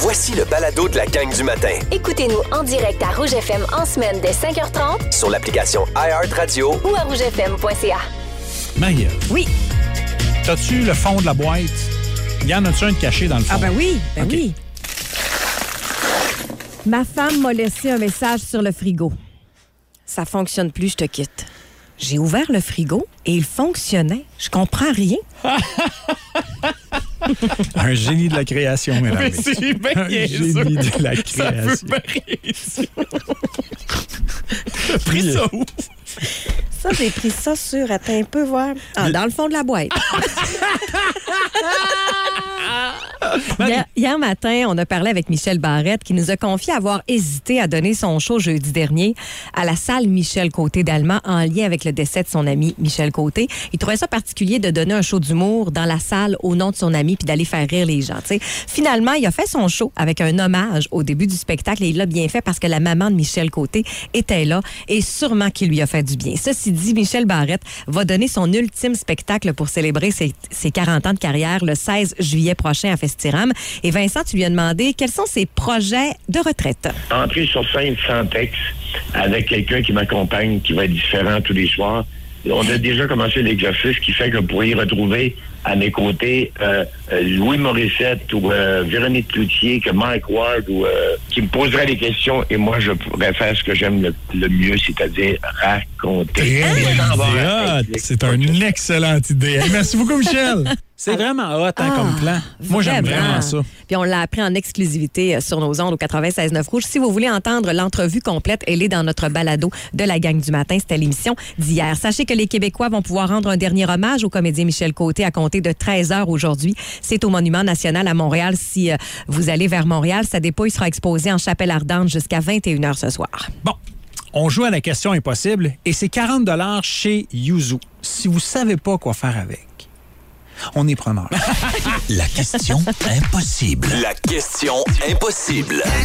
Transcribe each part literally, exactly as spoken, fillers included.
Voici le balado de la gang du matin. Écoutez-nous en direct à Rouge F M en semaine dès cinq heures trente Sur l'application iHeartRadio ou à rouge f m point c a. Marie-Ève. Oui. T'as-tu le fond de la boîte? Y en a-tu un de caché dans le fond? Ah ben oui, ben OK. oui. Ma femme m'a laissé un message sur le frigo. Ça fonctionne plus, je te quitte. J'ai ouvert le frigo et il fonctionnait. Je comprends rien. Un génie de la création, mesdames. Mais c'est bien Un niaiseux. génie de la Ça veut création. bien réussir. T'as pris ça où? Ça, j'ai pris ça sur, attends un peu, voir. Ah, dans le fond de la boîte. Hier, hier matin, on a parlé avec Michel Barrette qui nous a confié avoir hésité à donner son show jeudi dernier à la salle Michel Côté d'Allemand en lien avec le décès de son ami Michel Côté. Il trouvait ça particulier de donner un show d'humour dans la salle au nom de son ami puis d'aller faire rire les gens. T'sais. Finalement, il a fait son show avec un hommage au début du spectacle et il l'a bien fait parce que la maman de Michel Côté était là et sûrement qu'il lui a fait du bien. Ceci dit, Michel Barrette va donner son ultime spectacle pour célébrer ses, ses quarante ans de carrière le seize juillet prochain à Festiram. Et Vincent, tu lui as demandé quels sont ses projets de retraite. Entrer sur scène sans texte avec quelqu'un qui m'accompagne, qui va être différent tous les soirs. On a déjà commencé l'exercice qui fait que vous pourriez retrouver à mes côtés euh, euh, Louis Morissette ou euh, Véronique Cloutier, que Mike Ward ou euh, qui me poserait des questions et moi je pourrais faire ce que j'aime le, le mieux, c'est-à-dire raconter. Ah, c'est une excellente idée. Merci beaucoup, Michel. C'est vraiment hot hein, Ah, comme plan. Moi, j'aime vraiment ça. Puis on l'a appris en exclusivité sur nos ondes au quatre-vingt-seize neuf Rouge. Si vous voulez entendre l'entrevue complète, elle est dans notre balado de la gang du matin. C'était l'émission d'hier. Sachez que les Québécois vont pouvoir rendre un dernier hommage au comédien Michel Côté à compter de treize heures aujourd'hui. C'est au Monument national à Montréal. Si euh, vous allez vers Montréal, sa dépouille sera exposée en Chapelle Ardente jusqu'à vingt et une heures ce soir. Bon, on joue à la question impossible et c'est quarante dollars chez Yuzu. Si vous savez pas quoi faire avec, on est preneur. La question impossible. La question impossible. La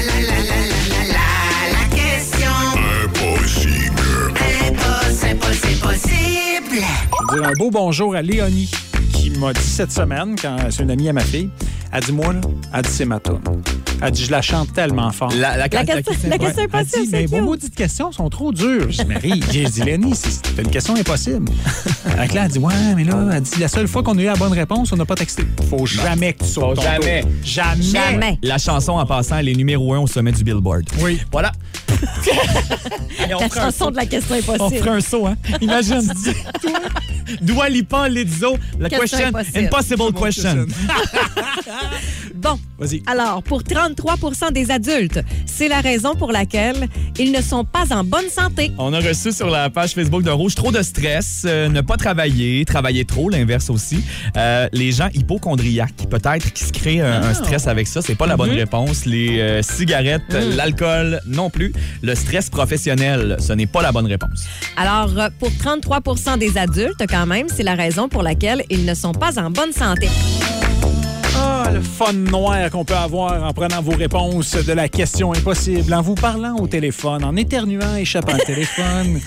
question impossible. Impossible, possible, possible. Je veux dire un beau bonjour à Léonie qui m'a dit cette semaine, quand c'est une amie à ma fille, elle dit moi, là, elle dit c'est ma toune. Elle dit je la chante tellement fort. La, la, La, question, la question Ouais. Elle impossible, dit, c'est mais vos cute. maudites questions sont trop dures. Je dis, Marie, j'ai dit, Léonie, c'est c'est une question impossible. Donc là, elle dit, ouais, mais là, elle dit, la seule fois qu'on a eu la bonne réponse, on n'a pas texté. Faut jamais que tu sautes Faut ton jamais. tour. Jamais. Jamais. La chanson, en passant, elle est numéro un au sommet du Billboard. Oui. Voilà. Et on La fera un chanson saut. de la question On impossible. ferait un saut, hein? Imagine. Dua Lipa, Lizzo, la Question question, impossible. impossible question. Bon, Vas-y. alors, pour trente-trois pour cent des adultes, c'est la raison pour laquelle ils ne sont pas en bonne santé. On a reçu sur la page Facebook de Rouge trop de stress, euh, ne pas travailler, travailler trop, l'inverse aussi. Euh, les gens hypochondriaques, peut-être, qui se créent un, un stress avec ça, c'est pas la bonne réponse. Les euh, cigarettes, l'alcool non plus. Le stress professionnel, ce n'est pas la bonne réponse. Alors, euh, pour trente-trois pour cent des adultes, quand même, c'est la raison pour laquelle ils ne sont pas en bonne santé. Ah, le fun noir qu'on peut avoir en prenant vos réponses de la question impossible, en vous parlant au téléphone, en éternuant, échappant le téléphone.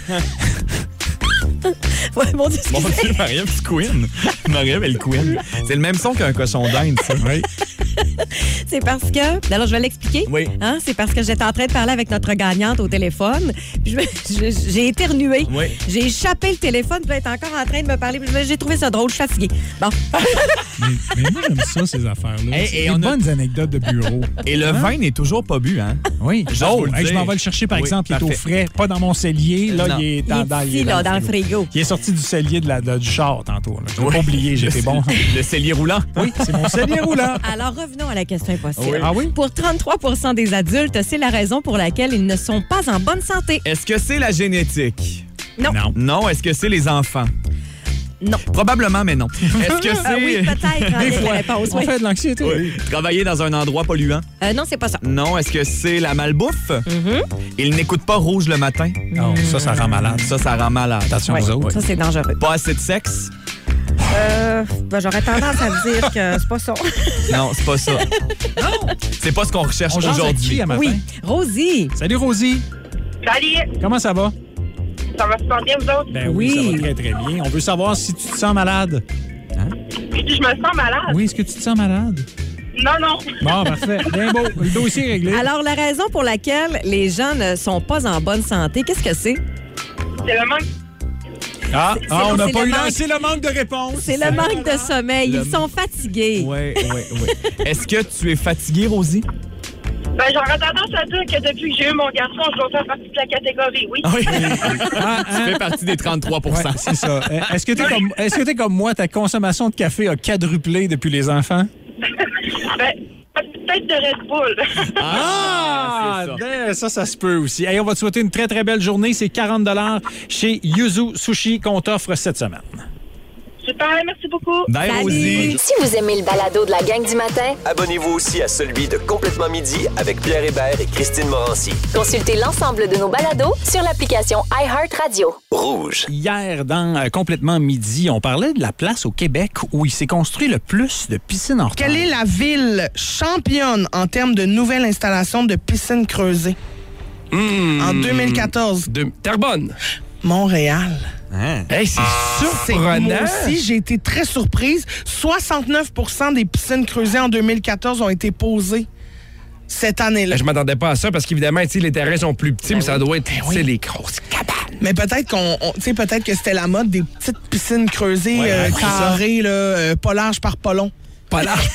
Ouais, mon Dieu, Mon excusez. Dieu, Marie-Ève, c'est Queen. Marie-Ève, elle Queen. C'est le même son qu'un cochon d'Inde, ça. Oui. C'est parce que... Alors, je vais l'expliquer. Oui. Hein? C'est parce que j'étais en train de parler avec notre gagnante au téléphone. Puis je me- je- j'ai éternué. Oui. J'ai échappé le téléphone. Puis là, elle est encore en train de me parler. Puis je me- j'ai trouvé ça drôle. Je suis fatiguée. Bon. Mais, mais moi, j'aime ça, ces affaires-là. Hey, C'est et des on a- bonnes anecdotes de bureau. Et le vin n'est toujours pas bu, hein? Oui. Juste Oh, vous le hey, je dire. m'en vais le chercher, par Oui, exemple. Il est au parfait. frais, pas dans mon cellier. Là, Non. il est Il dans, est dans, ici, là, dans le frigo. Il est sorti du cellier de la, de- du char tantôt. Là. Je l'ai Oui. pas oublié, j'étais bon. Le cellier roulant. Oui, c'est mon cellier roulant. Alors, revenons à la question impossible. Oui. Ah oui? Pour trente-trois pour cent des adultes, c'est la raison pour laquelle ils ne sont pas en bonne santé. Est-ce que c'est la génétique? Non. Non. Non. Est-ce que c'est les enfants? Non. Probablement, mais non. Est-ce que c'est... Ah oui, peut-être. en Des lien avec fois, la réponse, on oui. fait de l'anxiété. Oui. Travailler dans un endroit polluant? Euh, non, c'est pas ça. Non. Est-ce que c'est la malbouffe? Mhm. Il n'écoute pas rouge le matin? Non, ça, ça rend malade. Ça, ça rend malade. Attention Ouais, aux autres. ça, c'est dangereux. Pas assez de sexe? Euh, ben, j'aurais tendance à dire que c'est pas ça. Non, c'est pas ça. Non! C'est pas ce qu'on recherche On jase avec aujourd'hui. qui à matin? Oui. Rosie. Salut, Rosie. Salut, Comment ça va? ça va super bien, vous autres? Ben oui, Oui. ça va très, très bien. On veut savoir si tu te sens malade. Je me sens malade. Oui, est-ce que tu te sens malade? Non, non. Bon, parfait. Bien beau. Le dossier est réglé. Alors, la raison pour laquelle les gens ne sont pas en bonne santé, qu'est-ce que c'est? C'est le manque. Ah, c'est- ah, on c'est n'a le pas eu manque- c'est le manque de réponse. C'est le manque de sommeil. Le- Ils sont fatigués. Oui, oui, oui. Est-ce que tu es fatiguée, Rosie? Ben, j'aurais tendance à dire que depuis que j'ai eu mon garçon, je dois faire partie de la catégorie, oui. Oui. Ah, Tu hein? fais partie des trente-trois pour cent. Ouais, c'est ça. Euh, Est-ce que tu es comme, est-ce que t'es comme moi, ta consommation de café a quadruplé depuis les enfants? Ben, peut-être de Red Bull. Ah! c'est ça. ben, ça, ça se peut aussi. Hey, on va te souhaiter une très, très belle journée. C'est quarante dollars chez Yuzu Sushi qu'on t'offre cette semaine. Super, merci beaucoup. Bye, Salut. Rosie. Si vous aimez le balado de la gang du matin, Abonnez-vous aussi à celui de Complètement Midi avec Pierre Hébert et Christine Morancy. consultez l'ensemble de nos balados sur l'application iHeartRadio. Rouge. Hier, dans euh, Complètement Midi, on parlait de la place au Québec où il s'est construit le plus de piscines hors Quelle terre. est la ville championne en termes de nouvelles installations de piscines creusées? En deux mille quatorze. De Terrebonne. Montréal. Hey, c'est C'est- Moi surprenant. aussi, j'ai été très surprise. soixante-neuf pour cent des piscines creusées en deux mille quatorze ont été posées cette année-là. Je m'attendais pas à ça parce qu'évidemment, tu sais, les terrains sont plus petits, mais ça doit être tu sais, les grosses cabanes. Mais peut-être qu'on, on- tu sais, peut-être que c'était la mode des petites piscines creusées, Ouais, euh, ouais, c'est ça. carrées, là, euh, pas large par pas long. Pas large.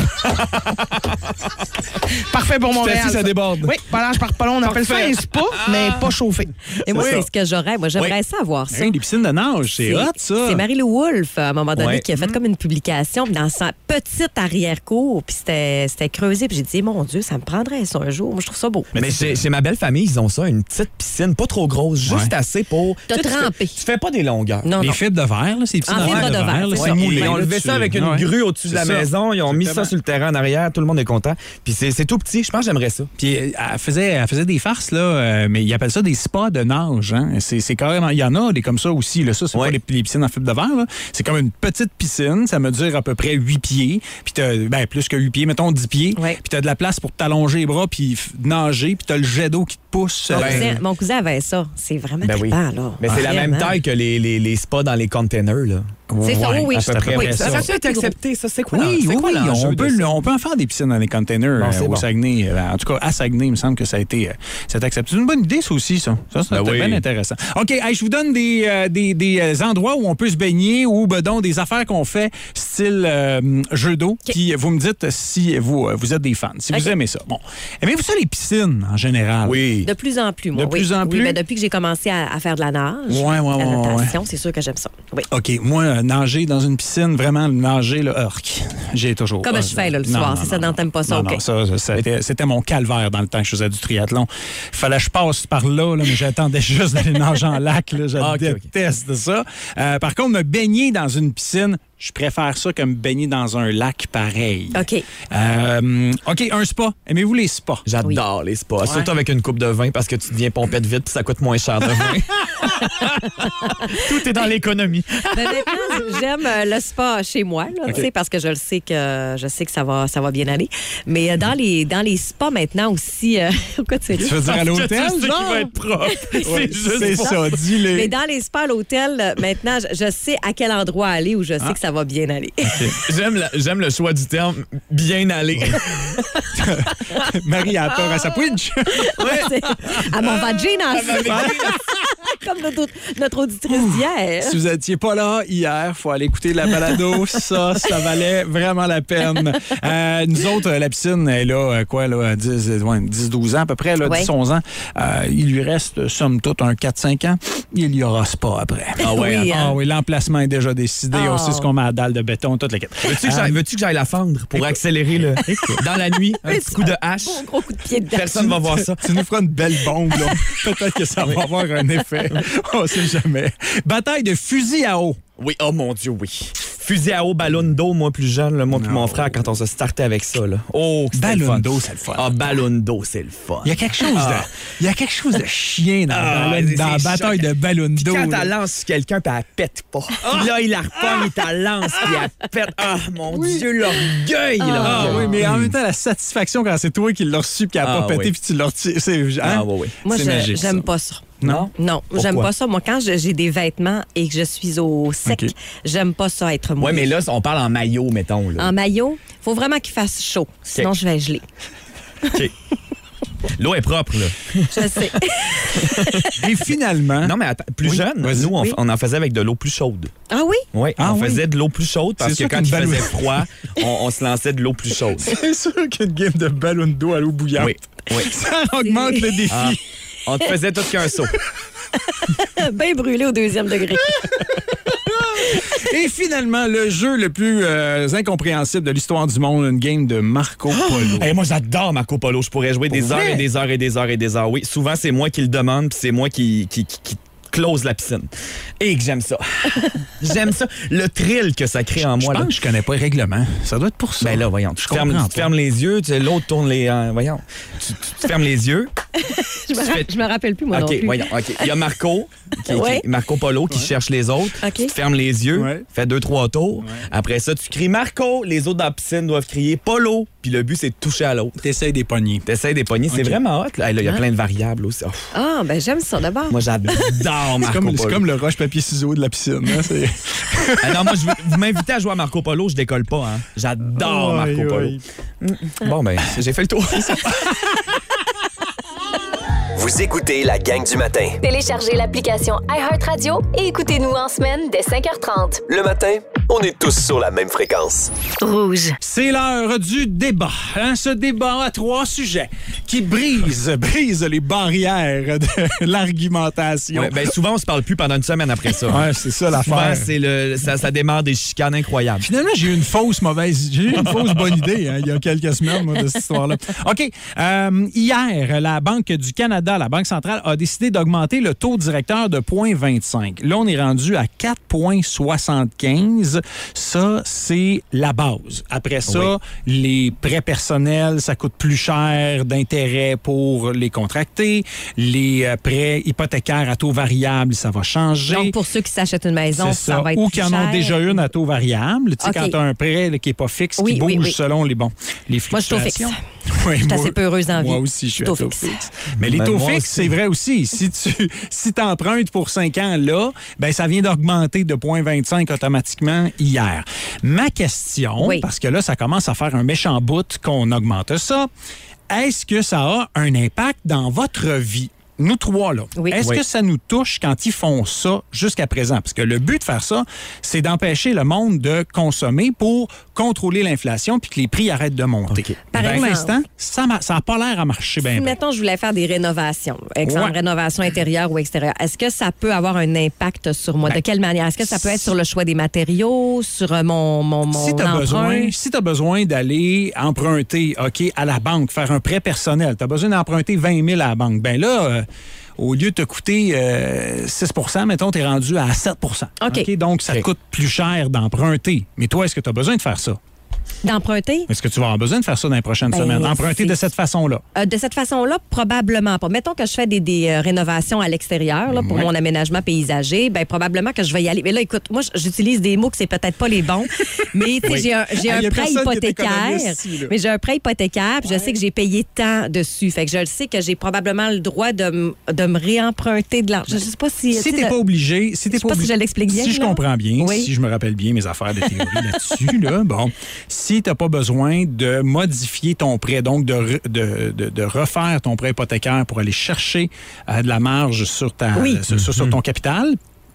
Parfait pour Montréal. assis, ça déborde. Oui, pas large par pas long. On appelle ça Parfait. un spa, mais pas chauffé. Et moi, C'est c'est ça. ce que j'aurais. Moi, j'aimerais Oui. ça avoir ça. Hey, des piscines de nage, c'est hot, ça. C'est Marie-Lou Wolfe, à un moment donné, Ouais. qui a fait comme une publication dans sa petite arrière-cour, puis c'était c'était creusé. Puis j'ai dit, mon Dieu, ça me prendrait ça un jour. Moi, je trouve ça beau. Mais chez, chez ma belle famille, ils ont ça, une petite piscine, pas trop grosse, juste Ouais. assez pour. Te Tu sais, tu fais- tremper. Tu fais pas des longueurs. Non, Les non. fibres de verre, là, ces petits En fibre de verre, là, c'est c'est ça. moulé. Ils ont là, levé tu- ça avec une ouais. grue au-dessus de la C'est ça. maison. Ils ont mis ça Exactement. sur le terrain en arrière. Tout le monde est content. Puis c'est c'est tout petit. Je pense que j'aimerais ça. Puis euh, elle faisait, elle faisait des farces, là, euh, mais ils appellent ça des spas de nage. Hein. C'est, c'est carrément. Il y en a des comme ça aussi. Là. Ça, c'est Ouais. pas les, les piscines en fibre de verre. Là. C'est comme une petite piscine. Ça mesure à peu près huit pieds. Puis t'as, ben, plus que huit pieds, mettons dix pieds. Ouais. Puis t'as de la place pour t'allonger les bras puis f- nager. Puis t'as le jet d'eau qui te pousse. Mon, euh, cousin, mon cousin avait ça. C'est vraiment Ben oui. trippant, là. Mais c'est la même Vraiment. taille que les, les, les spas dans les containers. Là. C'est ça, oui, oui. À peu près. Oui, ça ça, ça c'est peut être plus gros. accepté. Ça, c'est quoi? Oui, c'est oui, quoi oui, l'enjeu on de peut, ça? le- on peut en faire des piscines dans les containers Bon, euh, c'est au bon. Saguenay. Euh, En tout cas, à Saguenay, il me semble que ça a été, euh, ça a été accepté. C'est une bonne idée, ça aussi, ça. Ça, c'est Ben oui. bien intéressant. OK, hey, je vous donne des, euh, des, des euh, endroits où on peut se baigner ou ben, donc, des affaires qu'on fait style euh, jeu d'eau. Puis vous me dites si vous, euh, vous êtes des fans, si vous OK. aimez ça. Bon. Aimez-vous ça, les piscines, en général? Oui. De plus en plus, moi. De oui. plus en Oui, plus? ben, depuis que j'ai commencé à, à faire de la nage, Ouais, ouais, la ouais, natation, c'est sûr que j'aime ça. Oui. OK, moi, euh, nager dans une piscine, vraiment nager, là, urk. J'ai toujours... Comme ah, je fais là, le non, soir. non, C'est ça, non, non, t'aimes pas ça, non, OK. non, ça, ça, c'était, c'était mon calvaire dans le temps que je faisais du triathlon. Il fallait que je passe par là, là mais j'attendais juste d'aller nager en lac. Là, je Ah, OK, OK. déteste ça. Euh, par contre, me baigner dans une piscine, je préfère ça que me baigner dans un lac pareil. OK. Euh, OK, un spa. Aimez-vous les spas? J'adore les spas. Surtout avec une coupe de vin parce que tu deviens pompette vite puis ça coûte moins cher de vin. Tout est dans l'économie. Ben, maintenant, j'aime euh, le spa chez moi, là, tu sais, parce que je le sais que je sais que ça va, ça va bien aller. Mais euh, dans les dans les spas maintenant aussi, euh, pourquoi tu Tu veux dire à l'hôtel, Tu sais genre? qu'il va être propre. Ouais, C'est juste c'est ça. ça, dis-le. Mais dans les spas à l'hôtel, euh, maintenant, je, je sais à quel endroit aller où je sais Ah. que ça va bien aller. J'aime, la- j'aime le choix du terme bien aller. Marie a peur à sa pouinche. C'est- à mon vagina, comme notre, notre auditrice d'hier. Si vous n'étiez pas là hier, faut aller écouter la balado. Ça, ça valait vraiment la peine. Euh, nous autres, la piscine est là, euh, quoi, là, dix, ouais, dix douze ans à peu près, là, Ouais. dix onze ans. Euh, il lui reste, somme toute, un quatre cinq ans. Il y aura pas après. Ah ouais, Oui, hein? Ah oui, l'emplacement est déjà décidé. Oh. On sait ce qu'on met à la dalle de béton, toute la quête. Veux-tu que, j'aille, veux-tu que j'aille la fendre pour accélérer le, dans la nuit? Un petit coup de hache. Un gros coup de pied dedans. Personne va voir ça. Tu nous feras une belle bombe, là. Peut-être que ça va avoir un effet. On sait jamais. Bataille de fusil à eau. Oui, oh mon Dieu, oui. Fusil à eau, ballon d'eau, moi plus jeune, là, moi puis mon frère, quand on se startait avec ça. Là. Oh, que c'était le Ballon fun. d'eau, c'est le fun. Ah, ballon d'eau, c'est le fun. Il y a quelque chose de, il y a quelque chose de chien dans, Ah, dans la, c'est- dans la c'est bataille choquant. de ballon Puis d'eau. quand là. elle lance sur quelqu'un, puis elle pète pas. Puis là, il la repogne, il t'a lance, puis elle pète. Ah, mon Dieu, l'orgueil, Ah l'orgueil. oui, mais en même temps, la satisfaction quand c'est toi qui l'as reçu et qui n'a Ah, pas pété oui. puis tu l'as retiré. C'est, hein? Ah, oui, oui. Moi, C'est je- magique, j'aime ça. pas ça. Non? Non, Pourquoi? j'aime pas ça. Moi, quand je- j'ai des vêtements et que je suis au sec, OK. j'aime pas ça être mouillé. Oui, mais là, on parle en maillot, mettons. Là. En maillot, faut vraiment qu'il fasse chaud. Sinon, je vais geler. OK. L'eau est propre, là. Je sais. Et finalement... Non, mais attends, plus Oui, jeune, vas-y. nous, on, Oui. on en faisait avec de l'eau plus chaude. Ah oui? Oui, Ah on oui? faisait de l'eau plus chaude parce C'est que sûr quand il qu'une faisait ballon- froid, on, on se lançait de l'eau plus chaude. C'est sûr qu'une game de ballon d'eau à l'eau bouillante, Oui, oui. ça augmente le défi. Ah, on te faisait tout qu'un saut. Bien brûlé au deuxième degré. Et finalement, le jeu le plus euh, incompréhensible de l'histoire du monde, une game de Marco Polo. Hey, moi, j'adore Marco Polo. Je pourrais jouer des Pour heures vrai? et des heures et des heures et des heures. Oui, souvent, c'est moi qui le demande, puis c'est moi qui, qui, qui, qui close la piscine. Et que j'aime ça. J'aime ça. Le thrill que ça crée en Je moi. pense Là. que je connais pas le règlement. Ça doit être pour ça. Ben là, voyons, tu Je te fermes, comprends tu te pas. fermes les yeux, tu sais, l'autre tourne les... euh, voyons, tu, tu te fermes les yeux. Je me, ra- je me rappelle plus, moi non OK, plus. voyons, OK. Il y a Marco, qui, Ouais. qui- Marco Polo, qui cherche les autres. OK. Tu te fermes les yeux, Ouais. fais deux, trois tours. Après ça, tu cries Marco. Les autres dans la piscine doivent crier Polo. Puis le but, c'est de toucher à l'autre. T'essayes des poignées. T'essayes des poignées. C'est OK. vraiment hot. Là, Hey, là, il y a Hein? plein de variables aussi. Oh, Ah, ben j'aime ça d'abord. moi, j'adore C'est Marco comme, c'est Polo. comme le roche-papier-ciseaux de la piscine. Hein? C'est... Ah non, moi, je veux- vous m'invitez à jouer à Marco Polo, je décolle pas. Hein. J'adore Aïe, Marco Polo. aïe. Bon, ben, j'ai fait le tour. Vous écoutez la gang du matin. Téléchargez l'application iHeartRadio et écoutez-nous en semaine dès cinq heures trente. Le matin, on est tous sur la même fréquence. Rouge. C'est l'heure du débat. Hein? Ce débat a trois sujets qui brisent, brisent les barrières de l'argumentation. Ouais, ben, souvent, on se parle plus pendant une semaine après ça. Ouais, c'est ça Souvent, l'affaire. c'est le, ça, ça démarre des chicanes incroyables. Finalement, j'ai eu une fausse mauvaise, j'ai eu une fausse bonne idée hein, il y a quelques semaines moi, de cette histoire-là. OK. Euh, hier, la Banque du Canada, la Banque centrale, a décidé d'augmenter le taux directeur de zéro virgule vingt-cinq. Là, on est rendu à quatre virgule soixante-quinze. Ça, c'est la base. Après ça, les prêts personnels, ça coûte plus cher d'intérêt pour les contracter. Les euh, prêts hypothécaires à taux variable, ça va changer. Donc, pour ceux qui s'achètent une maison, C'est ça, ça. va être Ou plus qui en ont cher. déjà une à taux variable. Tu sais, OK. quand tu as un prêt là, qui n'est pas fixe, Oui, qui bouge oui, oui. selon les, bon, les Moi, je suis au fixe. fluctuations. Oui, Je suis moi- assez peu heureuse en vie. Moi aussi, je suis Taux à taux fixe. fixe. Mais les Ben, taux moi fixes, aussi. c'est vrai aussi. Si tu si empruntes pour cinq ans là, ben ça vient d'augmenter de zéro virgule vingt-cinq automatiquement hier. Ma question, Oui. parce que là, ça commence à faire un méchant bout qu'on augmente ça, est-ce que ça a un impact dans votre vie? Nous trois, là. Oui. Est-ce Oui. que ça nous touche quand ils font ça jusqu'à présent? Parce que le but de faire ça, c'est d'empêcher le monde de consommer pour contrôler l'inflation puis que les prix arrêtent de monter. OK. Par Pour exemple, l'instant, ça n'a pas l'air à marcher bien. Si, bien. mettons, je voulais faire des rénovations, exemple, Ouais. rénovation intérieure ou extérieure, est-ce que ça peut avoir un impact sur moi? Ben, de quelle manière? Est-ce que ça peut être sur le choix des matériaux, sur euh, mon, mon, mon Si tu as emprunt? besoin, si t'as besoin d'aller emprunter OK, à la banque, faire un prêt personnel, tu as besoin d'emprunter vingt mille à la banque, bien là, euh, au lieu de te coûter euh, six mettons, tu es rendu à sept OK. Donc, ça te OK. coûte plus cher d'emprunter. Mais toi, est-ce que tu as besoin de faire ça? D'emprunter? Est-ce que tu vas avoir besoin de faire ça dans les prochaines Ben, semaines? Emprunter c'est- de cette façon-là? Euh, de cette façon-là, probablement pas. Mettons que je fais des, des euh, rénovations à l'extérieur là, pour Ouais. mon aménagement paysager, ben probablement que je vais y aller. Mais là, écoute, moi, j'utilise des mots que c'est peut-être pas les bons, mais tu sais, Oui. j'ai un, j'ai Ah, un y a prêt personne qui est hypothécaire, économiste ici, là. mais j'ai un prêt hypothécaire, puis je sais que j'ai payé tant dessus. Fait que je le sais que j'ai probablement le droit de, m- de me réemprunter de l'argent. Je sais pas si... Si tu sais, t'es le- pas obligé, si t'es Je sais pas pas si obligé- je l'explique bien, Si je là. comprends bien, Oui. si je me rappelle bien mes affaires de théorie là-dessus, là, bon, si t'as pas besoin de modifier ton prêt, donc de, re- de, de, de refaire ton prêt hypothécaire pour aller chercher euh, de la marge sur ta Oui. sur, sur- sur ton capital,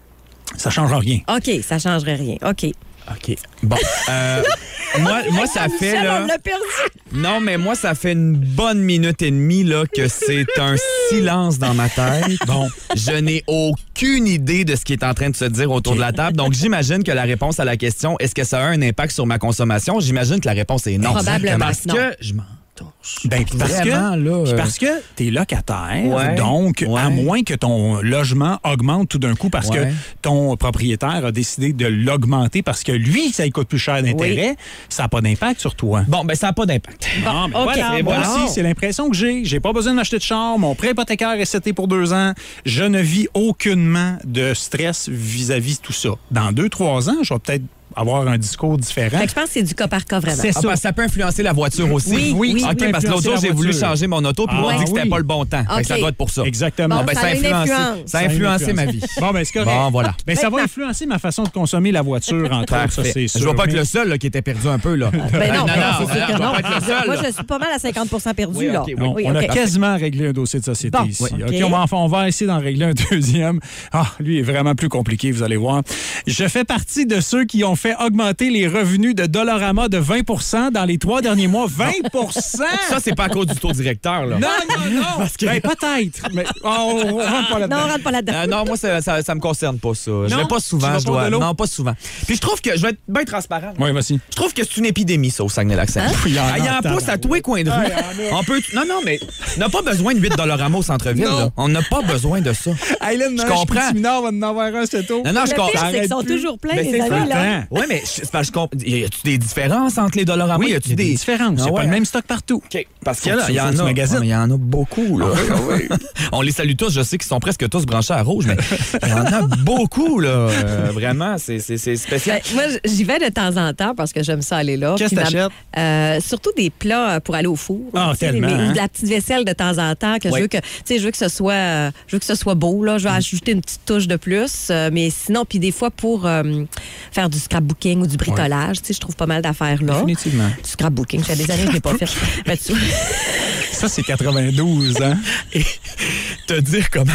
ça changera rien. OK, ça changerait rien. OK. OK. Bon. Euh, moi, moi, ça fait, Michel, là... on l'a perdu. Non, mais moi, ça fait une bonne minute et demie là, que c'est un silence dans ma tête. Bon, je n'ai aucune idée de ce qui est en train de se dire autour de la table. Donc, j'imagine que la réponse à la question, est-ce que ça a un impact sur ma consommation? J'imagine que la réponse est non. Probablement Parce non. que je m'en touche. Ben, puis parce Vraiment, que, là, puis euh, parce que t'es locataire, Ouais, donc ouais. à moins que ton logement augmente tout d'un coup parce Ouais. que ton propriétaire a décidé de l'augmenter parce que lui, ça lui coûte plus cher d'intérêt, ça n'a pas d'impact sur toi. Bon, ben ça n'a pas d'impact. Bon, ben OK. voilà, Et moi voilà. aussi, c'est l'impression que j'ai. J'ai pas besoin d'acheter de char. Mon prêt hypothécaire est seté pour deux ans. Je ne vis aucunement de stress vis-à-vis de tout ça. Dans deux, trois ans, je vais peut-être avoir un discours différent. Fait que je pense que c'est du cas par cas, vraiment. C'est Ah, ça. parce que ça peut influencer la voiture aussi. Oui, oui, oui. OK, parce que l'autre jour, j'ai voulu changer mon auto, puis Ah, on m'a dit que c'était oui. pas le bon temps. Fait que ça OK. doit être pour ça. Exactement. Bon, ben, ça ça, a a une influencé, influence. ça a influencé ma vie. Bon, ben, c'est correct. Bon, voilà. Ben, ça va influencer ma façon de consommer la voiture, entre autres, ça, c'est sûr. Je vois pas Mais- être le seul là, qui était perdu un peu. Là. Ben non, non, ben non, c'est sûr non, que je non. vais pas être le seul. Moi, là. je suis pas mal à cinquante pour cent perdu, Oui, là. OK, oui. Non, Oui, on OK. a quasiment réglé un dossier de société Bon, ici. oui. OK, OK. on, va, en- on va essayer d'en régler un deuxième. Ah, lui est vraiment plus compliqué, vous allez voir. Je fais partie de ceux qui ont fait augmenter les revenus de Dollarama de vingt pour cent dans les trois derniers mois. vingt pour cent! Ça, c'est pas à cause du taux directeur. Là. Non, non, non! Ben, peut-être, mais oh, on, on rentre pas là-dedans. Non, on rentre pas là-dedans. Euh, non, moi, ça, ça, ça me concerne pas, ça. Je Non? vais pas Tu souvent, vas je pas dois. de l'eau? Non, pas souvent. Puis je trouve que, je vais être bien transparent. Oui, vas-y. Je trouve que c'est une épidémie, ça, au Saguenay-Lac-Saint-Jean. Il y en a Ah, il y en tant, pousse à là. tous les coins de rue. On peut... Non, non, mais on n'a pas besoin de huit Dollarama au centre-ville. Non. là. On n'a pas besoin de ça. Hey, là, Je comprends. Minard va en avoir un, c'est tout. Non, non, je Le comprends. pire, c'est qu'ils arrête sont plus. toujours pleins, Ben, les c'est amis, ça. là. Oui, mais je- c'est parce que je comprends. Y a-tu des différences entre les Dollarama? Oui, y il y a-tu a des différences. Ah C'est ouais, pas le hein? même stock partout. OK. Parce qu'il y, Faut en a- que il y tu- faut en que tu a. magasines. Ah, mais il y en a beaucoup, là. On les salue tous. Je sais qu'ils sont presque tous branchés à rouge, mais il y en a beaucoup, là. Euh, vraiment, c'est c'est- c'est spécial. Ben, moi, j'y vais de temps en temps parce que j'aime ça aller là. Qu'est-ce Puis que ma- t'achètes? Euh, surtout des plats pour aller au four. Ah, Tu sais, tellement, mais- hein? Ou de la petite vaisselle de temps en temps que Oui. je veux que, tu sais, je veux que ce soit, euh, je veux que ce soit beau là. Je vais ajouter une petite touche de plus, euh, mais sinon, puis des fois pour euh, faire du scrapbooking ou du bricolage, tu sais, je trouve pas mal d'affaires là. Définitivement. Du scrapbooking, ça fait des années que je l'ai pas fait. Ben, tu- Ça, c'est quatre-vingt-douze, hein? Et te dire comment.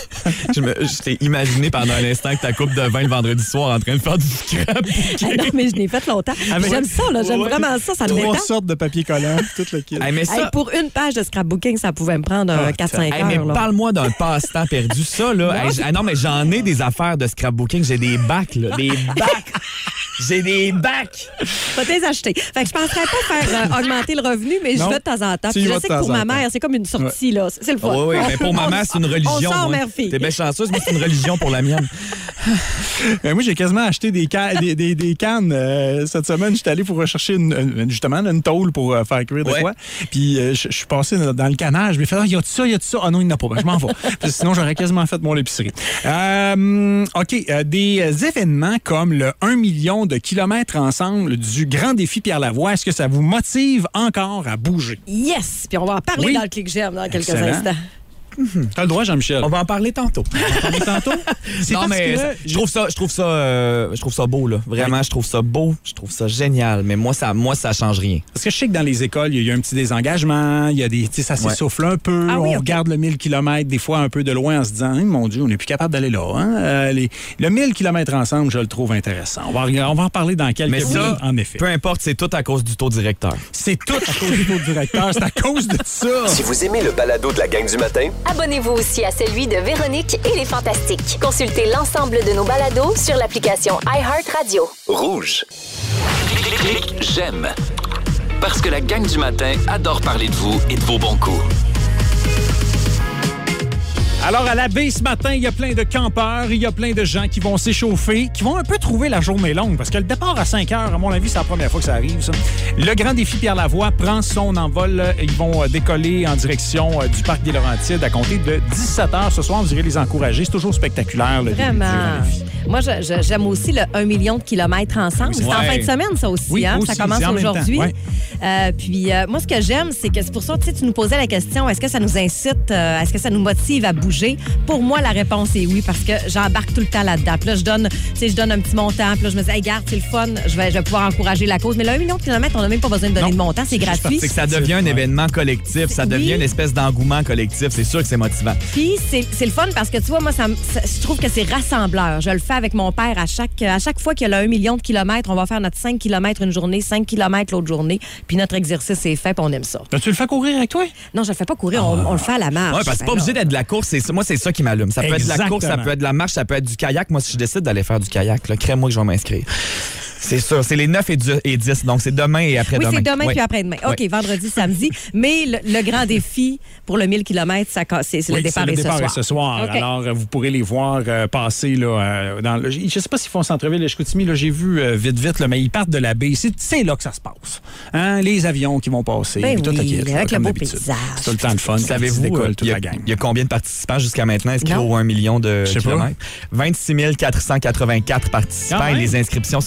je me- je t'ai imaginé pendant un instant que ta coupe de vin le vendredi soir en train de faire du scrap. Ah non, mais je l'ai fait longtemps. Avec- J'aime ça, là. J'aime Ouais. vraiment ça. Ça me Trois détend. sortes de papier collant, tout le kit. Hey, mais ça, Hey, pour une page de scrapbooking, ça pouvait me prendre Ah, quatre cinq Hey, mais heures. là. parle-moi d'un passe-temps perdu. Ça, là. Hey, j- ah non, mais j'en ai des affaires de scrapbooking. J'ai des bacs, là. Des bacs. J'ai des bacs. Faut les acheter. Fait que je penserais pas faire euh, augmenter le revenu, mais Non. je vais de temps en temps. Tu y Puis je vas de sais que temps pour en ma temps. mère, c'est comme une sortie, là. C'est le fun. Oui, oui, mais pour On- maman, c'est une religion. On sort, moi. mère-fille. T'es bien chanceuse, mais c'est une religion pour la mienne. Euh, moi, j'ai quasiment acheté des, ca- des, des, des cannes. euh, cette semaine, j'étais allé pour rechercher une, une- justement une tôle pour euh, faire cuire de Ouais. quoi. Puis euh, je je suis passé dans dans le canage. Je me fait, ah, y a-tu ça, y a-tu ça? Ah non, il n'y en a pas. Ben, je m'en vais. Parce que sinon, j'aurais quasiment fait mon épicerie. Euh, OK. euh, des événements comme le un million de kilomètres ensemble du Grand Défi Pierre Lavoie, est-ce que ça vous motive encore à bouger? Yes! Puis on va en parler Oui. dans le clic j'aime dans quelques Excellent. instants. T'as le droit, Jean-Michel. On va en parler tantôt. parler tantôt? C'est Non, parce mais que ça- je trouve ça, je trouve ça, euh, je trouve ça beau, là. Vraiment, je trouve ça beau. Je trouve ça génial. Mais moi, ça, moi, ça change rien. Parce que je sais que dans les écoles, il y a eu un petit désengagement, il y a des, tu sais, ça s'essouffle un peu, Ah oui, on ok. regarde le mille kilomètres des fois un peu de loin en se disant, Hein, mon Dieu, on n'est plus capable d'aller là. Hein? Euh, les- le mille kilomètres ensemble, je le trouve intéressant. On va, rega- on va en parler dans quelques Mais ça, minutes, en effet. peu importe, c'est tout à cause du taux directeur. C'est tout à cause du taux directeur, c'est à cause de ça. Si vous aimez le balado de la gang du matin, Abonnez-vous aussi à celui de Véronique et les Fantastiques. Consultez l'ensemble de nos balados sur l'application iHeartRadio. rouge. Clique j'aime. Parce que la gang du matin adore parler de vous et de vos bons coups. Alors, à la baie ce matin, il y a plein de campeurs, il y a plein de gens qui vont s'échauffer, qui vont un peu trouver la journée longue, parce que le départ à cinq heures, à mon avis, c'est la première fois que ça arrive, ça. Le Grand Défi Pierre Lavoie prend son envol. Ils vont euh, décoller en direction euh, du Parc des Laurentides à compter de dix-sept heures ce soir. Vous irez les encourager. C'est toujours spectaculaire, le début du Vraiment. Grand Défi. Moi, je- je- j'aime aussi le un million de kilomètres ensemble. C'est en Ouais. fin de semaine, ça aussi. Oui, hein? aussi, Ça commence c'est en même temps, aujourd'hui. ouais. Euh, puis, euh, moi, ce que j'aime, c'est que c'est pour ça, tu sais, tu nous posais la question, est-ce que ça nous incite, euh, est-ce que ça nous motive à bouger? Pour moi, la réponse est oui, parce que j'embarque tout le temps là-dedans. Puis là, je donne, tu sais, je donne un petit montant. Puis là, je me dis, hey, garde, c'est le fun, je vais, je vais pouvoir encourager la cause. Mais le un million de kilomètres, on n'a même pas besoin de donner Non. de montant, c'est gratuit. C'est que ça devient un événement collectif. Ça Oui. devient une espèce d'engouement collectif. C'est sûr que c'est motivant. Puis c'est c'est le fun parce que tu vois, moi, ça, me- ça- je trouve que c'est rassembleur. Je le fais avec mon père à chaque, à chaque fois qu'il y a le un million de kilomètres, on va faire notre cinq kilomètres une journée, cinq kilomètres l'autre journée. Puis notre exercice est fait, puis on aime ça. Tu le fais courir avec toi? Non, je le fais pas courir, on, on le fait à la marche. Ouais, parce que c'est pas Ben obligé là. d'être de la course. C'est ça- Moi, c'est ça qui m'allume. Ça peut être de la course, ça Exactement. peut être de la marche, ça peut être du kayak. Moi, si je décide d'aller faire du kayak, là, crée-moi que je vais m'inscrire. C'est ça. C'est les neuf et dix. Donc, c'est demain et après-demain. Oui, c'est demain Oui. puis après-demain. OK, Oui. vendredi, samedi. Mais le, le grand défi pour le mille kilomètres, ça, c'est c'est Oui, le départ, c'est est, le départ ce est soir. ce soir. OK. Alors, euh, vous pourrez les voir euh, passer là, euh, dans le... Je ne sais pas s'ils font centre-ville et Chicoutimi. Là, j'ai vu euh, vite, vite, là, mais ils partent de la baie. C'est, c'est là que ça se passe. Hein? Les avions qui vont passer. Ben puis tout oui, le kit, là, avec le comme beau d'habitude. paysage. C'est tout le temps de fun. Savez-vous, Savez-vous, euh, toute il y, a- la gang. il y a combien de participants jusqu'à maintenant inscrits Non. au un million de Je sais pas. kilomètres? vingt-six mille quatre cent quatre-vingt-quatre participants Ah et ouais? les inscriptions sont même pas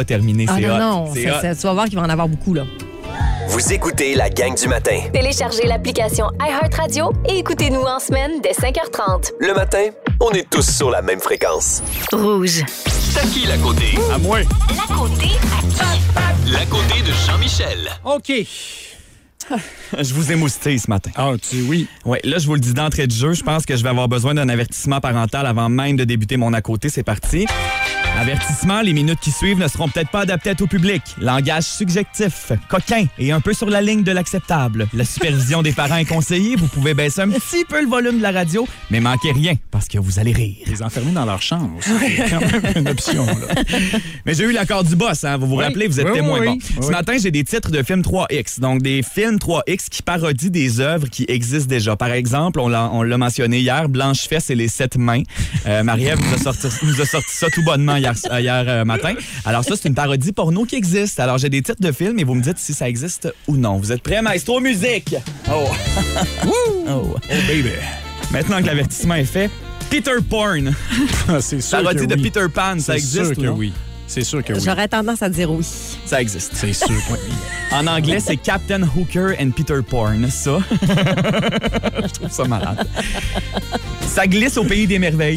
terminé. Ah c'est non, hot. non, C'est ça- hot. ça- tu vas voir qu'il va en avoir beaucoup, là. Vous écoutez la gang du matin. Téléchargez l'application iHeartRadio et écoutez-nous en semaine dès cinq heures trente. Le matin, on est tous sur la même fréquence. Rouge. C'est à qui la côté? À moi. La côté à qui? La côté de Jean-Michel. OK. Je vous ai mousté ce matin. Ah, tu oui. Oui, là, je vous le dis d'entrée de jeu, je pense que je vais avoir besoin d'un avertissement parental avant même de débuter mon à côté. C'est parti. Avertissement, les minutes qui suivent ne seront peut-être pas adaptées à tout public. Langage subjectif, coquin et un peu sur la ligne de l'acceptable. La supervision des parents est conseillée. Vous pouvez baisser un petit peu le volume de la radio, mais manquez rien parce que vous allez rire. Les enfermer dans leur chambre aussi. C'est quand même une option, là. Mais j'ai eu l'accord du boss, hein? Vous vous Oui. rappelez, vous êtes Oui, témoin. oui, Bon. oui. Ce Oui. matin, j'ai des titres de films trois X. Donc, des films trois X qui parodient des œuvres qui existent déjà. Par exemple, on l'a, on l'a mentionné hier, Blanche-Fesse et les sept mains. Euh, Marie-Ève nous a sorti, nous a sorti ça tout bonnement hier, hier euh, matin. Alors ça, c'est une parodie porno qui existe. Alors, j'ai des titres de films et vous me dites si ça existe ou non. Vous êtes prêts, maestro musique? Oh! oh. Oh, baby. Maintenant que l'avertissement est fait, Peter Porn. Ah, c'est sûr Parodie que de oui. Peter Pan, ça C'est existe sûr ou que non? oui. C'est sûr que oui. J'aurais tendance à dire oui. Ça existe. C'est sûr que oui. En anglais, c'est Captain Hooker and Peter Porn, ça. Je trouve ça malade. Ça glisse au pays des merveilles.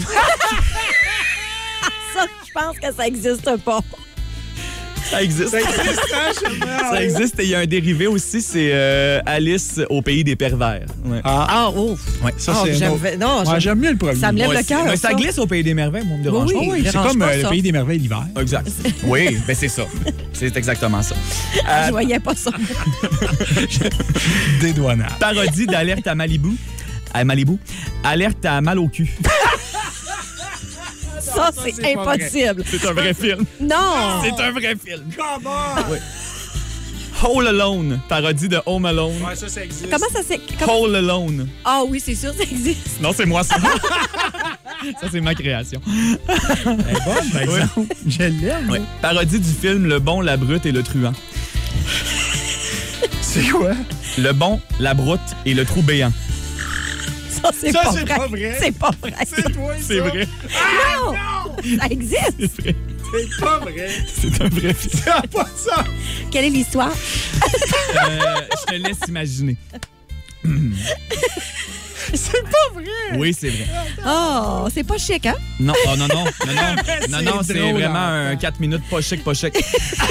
Ça, je pense que ça existe pas. Ça existe. Ça existe, hein, Ça existe et il y a un dérivé aussi, c'est euh, Alice au pays des pervers. Ouais. Ah, Ah, ouf. Ouais. ça, Oh, c'est j'aime- un autre. non, Ouais, j'aime- j'aime mieux le premier. Ça me lève Moi le aussi. cœur. Mais ça ça. glisse au pays des merveilles, moi, me dérange Oui, pas. oui. Oui, c'est dérange comme pas, euh, le ça. pays des merveilles l'hiver. Exact. Oui, ben c'est ça. C'est exactement ça. Euh, Je voyais pas ça. Dédouanable. parodie d'Alerte à Malibu. À Malibu. Alerte à mal au cul. Ça, c'est c'est pas impossible. C'est un vrai film. Non! C'est un vrai film. Oui. Home Alone. Parodie de Home Alone. Ouais, ça, ça existe. Comment ça s'est... comment- Home Alone. Ah oui, c'est sûr, ça existe. Non, c'est moi, ça. Ça, c'est ma création. Elle est bonne, par exemple. Je l'aime. Ouais. Parodie du film Le Bon, la Brute et le Truand. C'est quoi? Le Bon, la Brute et le Trou béant. Ça, c'est Ça, pas, c'est vrai. pas vrai. C'est pas vrai. C'est toi, ça. C'est vrai. Non! Ça existe. C'est vrai. C'est pas vrai. C'est un vrai film. Ça n'a pas de sens. Quelle est l'histoire? Euh, je te laisse imaginer. C'est pas vrai. Oui, c'est vrai. Oh, c'est pas chic, hein? Non, oh, non, non, non, non, non, non, c'est drôle, vraiment hein. un quatre minutes pas chic, pas chic.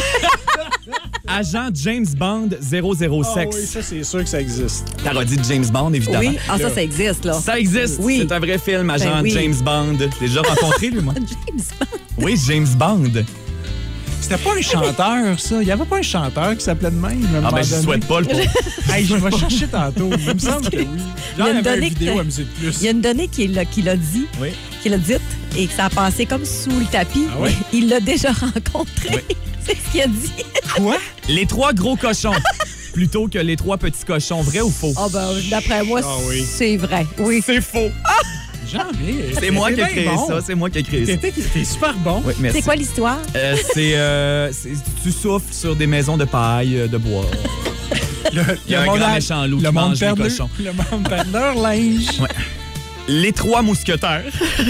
Agent James Bond zéro zéro Ah six. oui, ça, c'est sûr que ça existe. Parodie de James Bond, évidemment. Oui. Ah, ça, ça existe, là. Ça existe. Oui. C'est un vrai film, Agent Ben oui. James Bond. Je l'ai déjà rencontré, lui, moi. James Bond. Oui, James Bond. C'était pas un chanteur, ça. Il y avait pas un chanteur qui s'appelait de même. à un Ah, moment ben, je donné. souhaite pas le pauvre. Hey, je vais chercher tantôt. Il me semble que oui. Il y a Genre, il y une avait donnée une vidéo que- à Musique Plus. Il y a une donnée qui l'a, qui l'a dit, Oui. qui l'a dite, et que ça a passé comme sous le tapis. Ah oui? Il l'a déjà rencontré. Oui. C'est ce qu'il a dit. Quoi? Les trois gros cochons. Plutôt que les trois petits cochons. Vrai ou faux? Ah, ben, d'après moi, Ah oui. c'est vrai. Oui. C'est faux. Jamais. C'est moi qui ai T'es créé bien bon. ça. C'est moi qui ai créé ça. T'étais t'es super bon. Oui, merci. C'est quoi l'histoire? Euh, c'est, euh, c'est- tu souffles sur des maisons de paille, euh, de bois. Le, Il y a un monde grand a- méchant loup le qui monde mange perd les leur- cochons. Le monde perd leur linge. Ouais. Les trois mousquetaires.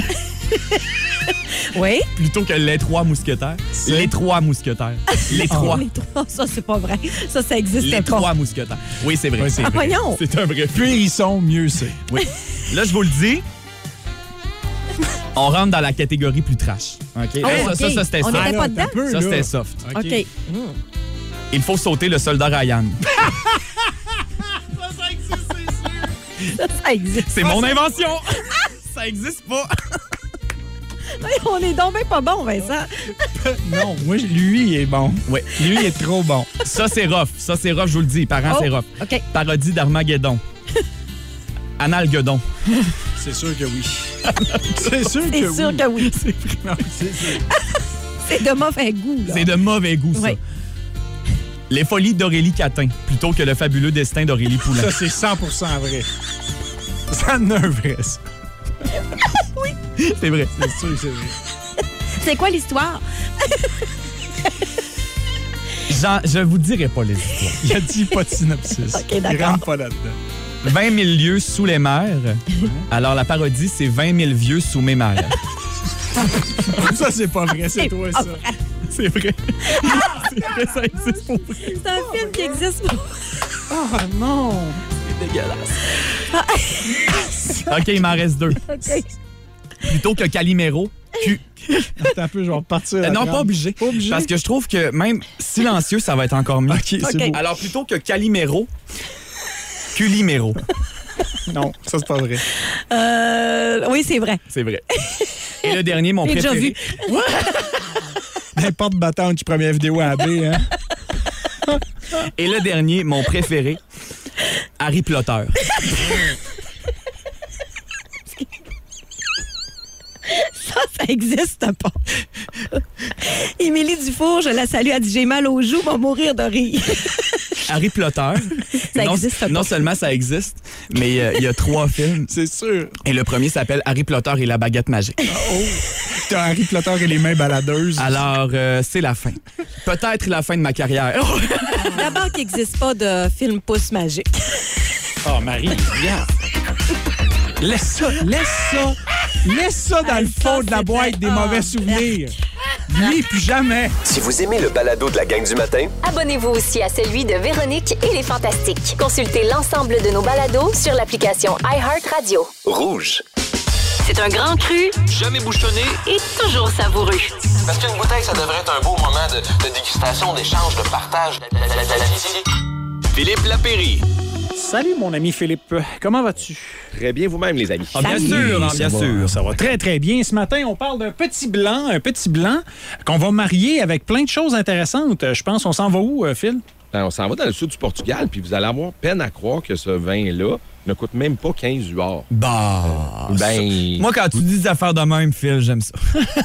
Oui. Plutôt que les trois mousquetaires. C'est- Les trois mousquetaires. Les trois. Les trois, ça, c'est pas vrai. Ça, ça existait Les pas. trois mousquetaires. Oui, c'est vrai. Ouais, c'est Ah, vrai. voyons. C'est un vrai film. Plus ils sont, mieux c'est. Oui. Là, je vous le dis. On rentre dans la catégorie plus trash. OK? Oh, Là, ça, OK. ça, ça, c'était On soft. était pas dedans? un peu, Ça, là. c'était soft. OK. Mmh. Il faut sauter le soldat Ryan. Ça, ça existe. C'est mon invention. Ça existe pas. On est donc bien pas bon, Vincent. Non, moi, lui, il est bon. Oui. Lui, il est trop bon. Ça, c'est rough. Ça, c'est rough, je vous le dis. Parents, Oh, c'est rough. OK. Parodie d'Armageddon. Analguedon. C'est sûr que oui. C'est sûr C'est que sûr oui. que oui. Non, c'est sûr. C'est de mauvais goût, là. C'est de mauvais goût, ça. Ouais. Les folies d'Aurélie Catin, plutôt que le fabuleux destin d'Aurélie Poulain. Ça, c'est cent pour cent vrai. Ça en a un vrai, ça. C'est vrai. C'est sûr que c'est vrai. C'est quoi l'histoire? Jean, je vous dirai pas les histoires. Il a dit pas de synopsis. OK, Il d'accord. rentre pas là-dedans. vingt mille lieues sous les mers. Alors, la parodie, c'est vingt mille vieux sous mes mers. Ça, c'est pas vrai. C'est C'est toi, pas ça. vrai. C'est vrai. C'est vrai, ça existe pour vrai. C'est un film qui existe pour... Oh non! C'est dégueulasse. OK, il m'en reste deux. OK. Plutôt que Calimero, Q. Attends un peu, je vais repartir. Euh, non, pas obligé. Pas obligé. Parce que je trouve que même silencieux, ça va être encore mieux. OK, c'est OK. beau. Alors, plutôt que Calimero, Culimero. Non, ça, c'est pas vrai. Euh, oui, c'est vrai. C'est vrai. Et le dernier, mon J'ai déjà préféré. vu. N'importe battante qui première vidéo à la baie, hein? Et le dernier, mon préféré, Harry Potter. Ça, ça existe pas. Émilie Dufour, je la salue, a dit j'ai mal aux joues, va mourir de rire. Harry Potter. Ça non, existe pas. non seulement ça existe, mais euh, il y a trois films. C'est sûr. Et le premier s'appelle Harry Potter et la baguette magique. Oh! T'as Harry Potter et les mains baladeuses. Alors, euh, c'est la fin. Peut-être la fin de ma carrière. D'abord qu'il n'existe pas de film pouce magique. Oh, Marie, regarde. Laisse ça, laisse ça. Laisse ça dans Ah, le ça, fond de la c'est boîte très- des mauvais Ah, souvenirs. Lui, plus jamais. Si vous aimez le balado de la gang du matin, Abonnez-vous aussi à celui de Véronique et les Fantastiques. Consultez l'ensemble de nos balados sur l'application iHeartRadio. rouge. C'est un grand cru Jamais bouchonné. et toujours savoureux. Parce qu'une bouteille, ça devrait être un beau moment de, de dégustation, d'échange, de partage, de- de- de- de- d'amitié. Philippe Lapéry. Salut, mon ami Philippe. Comment vas-tu? Très bien vous-même, les amis. Ah, bien sûr, hein, Ça bien va- sûr. Ça va très, très bien. Ce matin, on parle d'un petit blanc, un petit blanc qu'on va marier avec plein de choses intéressantes. Je pense, on s'en va où, euh, Phil? Ben, on s'en va dans le sud du Portugal, puis vous allez avoir peine à croire que ce vin-là ne coûte même pas quinze huard. Bah. Ben, Moi, quand tu dis des affaires de même, Phil, j'aime ça.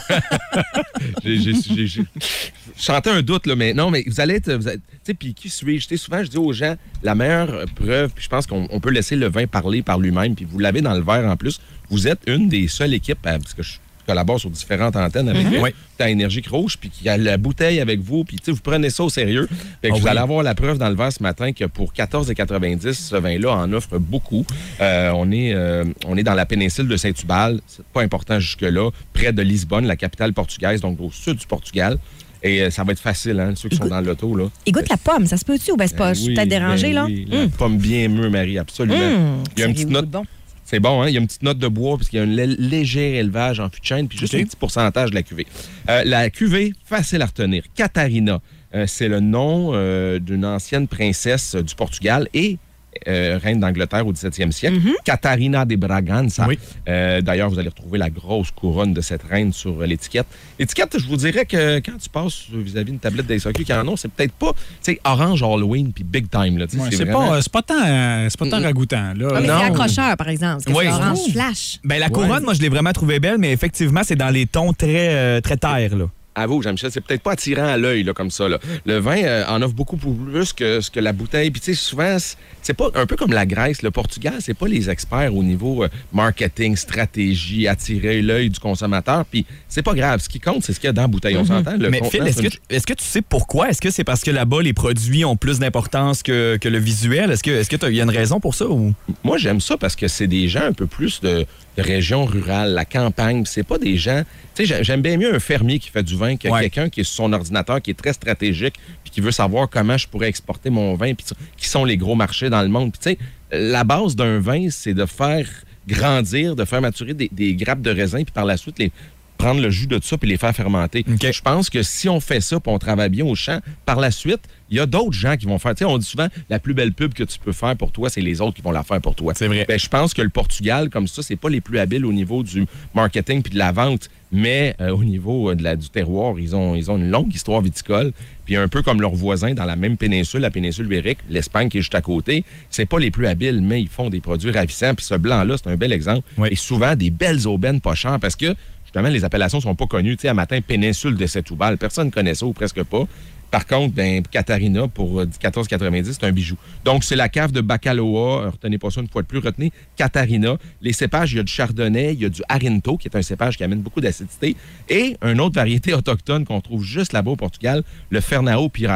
j'ai- j'ai- j'ai- j'ai- je sentais un doute, là, mais non, mais vous allez être... vous êtes- Tu sais, puis qui suis-je? Tu sais, souvent, je dis aux gens, la meilleure preuve, puis je pense qu'on on peut laisser le vin parler par lui-même, puis vous l'avez dans le verre en plus, vous êtes une des seules équipes, à- parce que je collabore sur différentes antennes avec vous, Oui. à Énergie Rouge, puis qui a la bouteille avec vous, puis tu sais, vous prenez ça au sérieux. Fait que Ah vous oui. allez avoir la preuve dans le verre ce matin que pour quatorze quatre-vingt-dix, ce vin-là en offre beaucoup. Euh, on, est, euh, on est dans la péninsule de Saint-Tubal, c'est pas important jusque-là, près de Lisbonne, la capitale portugaise, donc au sud du Portugal. Et euh, ça va être facile, hein, ceux qui sont dans l'auto, là. Il goûte la pomme, ça se peut-tu ou ben c'est pas? Je suis Oui, peut-être dérangée, ben là? oui, la Hum. pomme bien mûre, Marie, absolument. Hum, Il y a une petite sérieux, note. bon. C'est bon, hein? Il y a une petite note de bois parce qu'il y a un lé- léger élevage en fût de chêne, puis juste OK. un petit pourcentage de la cuvée. Euh, la cuvée, facile à retenir. Catarina, euh, c'est le nom euh, d'une ancienne princesse euh, du Portugal et euh, reine d'Angleterre au dix-septième siècle. Catarina de Bragança. Oui. Euh, D'ailleurs, vous allez retrouver la grosse couronne de cette reine sur euh, l'étiquette. L'étiquette, je vous dirais que quand tu passes vis-à-vis d'une tablette d'A S A Q qui en ont, c'est peut-être pas, tu sais, orange Halloween puis big time. Là, tu sais, Ouais, c'est c'est vraiment- pas, c'est pas tant, euh, c'est pas tant ragoûtant. Là. Ah, mais Non. c'est accrocheur, par exemple. Parce que Oui. c'est orange Oh. flash. Ben, la couronne, moi, je l'ai vraiment trouvée belle, mais effectivement, c'est dans les tons très, euh, très terre, là. À vous, Jean-Michel, c'est peut-être pas attirant à l'œil là, comme ça. Là. Le vin euh, en offre beaucoup plus que ce que la bouteille. Puis tu sais, souvent, c'est- c'est pas un peu comme la Grèce. Le Portugal, c'est pas les experts au niveau euh, marketing, stratégie, attirer l'œil du consommateur. Puis c'est pas grave. Ce qui compte, c'est ce qu'il y a dans la bouteille. On s'entend? Le Mais contenant, Phil, est-ce c'est que, une- tu- est-ce que tu sais pourquoi? Est-ce que c'est parce que là-bas, les produits ont plus d'importance que, que le visuel? Est-ce que est-ce que y a une raison pour ça? Ou... Moi, j'aime ça parce que c'est des gens un peu plus de, de région rurale, la campagne. Puis c'est pas des gens... Tu sais, j'ai- j'aime bien mieux un fermier qui fait du vin que Ouais. quelqu'un qui est sur son ordinateur, qui est très stratégique, puis qui veut savoir comment je pourrais exporter mon vin, puis qui sont les gros marchés dans le monde. Puis tu sais, la base d'un vin, c'est de faire grandir, de faire maturer des, des grappes de raisin, puis par la suite, les prendre le jus de tout ça puis les faire fermenter. OK. Je pense que si on fait ça puis on travaille bien au champ, par la suite, il y a d'autres gens qui vont faire. Tu sais, on dit souvent, la plus belle pub que tu peux faire pour toi, c'est les autres qui vont la faire pour toi. C'est vrai. Ben, je pense que le Portugal, comme ça, c'est pas les plus habiles au niveau du marketing puis de la vente, mais euh, au niveau euh, de la, du terroir, ils ont, ils ont une longue histoire viticole. Puis un peu comme leurs voisins dans la même péninsule, la péninsule ibérique, l'Espagne qui est juste à côté, c'est pas les plus habiles, mais ils font des produits ravissants. Puis ce blanc-là, c'est un bel exemple. Oui. Et souvent, des belles aubaines pas chères parce que justement, les appellations sont pas connues. Tu sais, à matin, péninsule de Setúbal, personne ne connaît ça ou presque pas. Par contre, ben, Catarina, pour euh, quatorze quatre-vingt-dix, c'est un bijou. Donc, c'est la cave de Bacaloa. Euh, retenez pas ça une fois de plus. Retenez Catarina. Les cépages, il y a du chardonnay, il y a du Arinto, qui est un cépage qui amène beaucoup d'acidité. Et une autre variété autochtone qu'on trouve juste là-bas au Portugal, le Fernão Pires.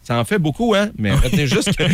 Ça en fait beaucoup, hein? Mais retenez juste que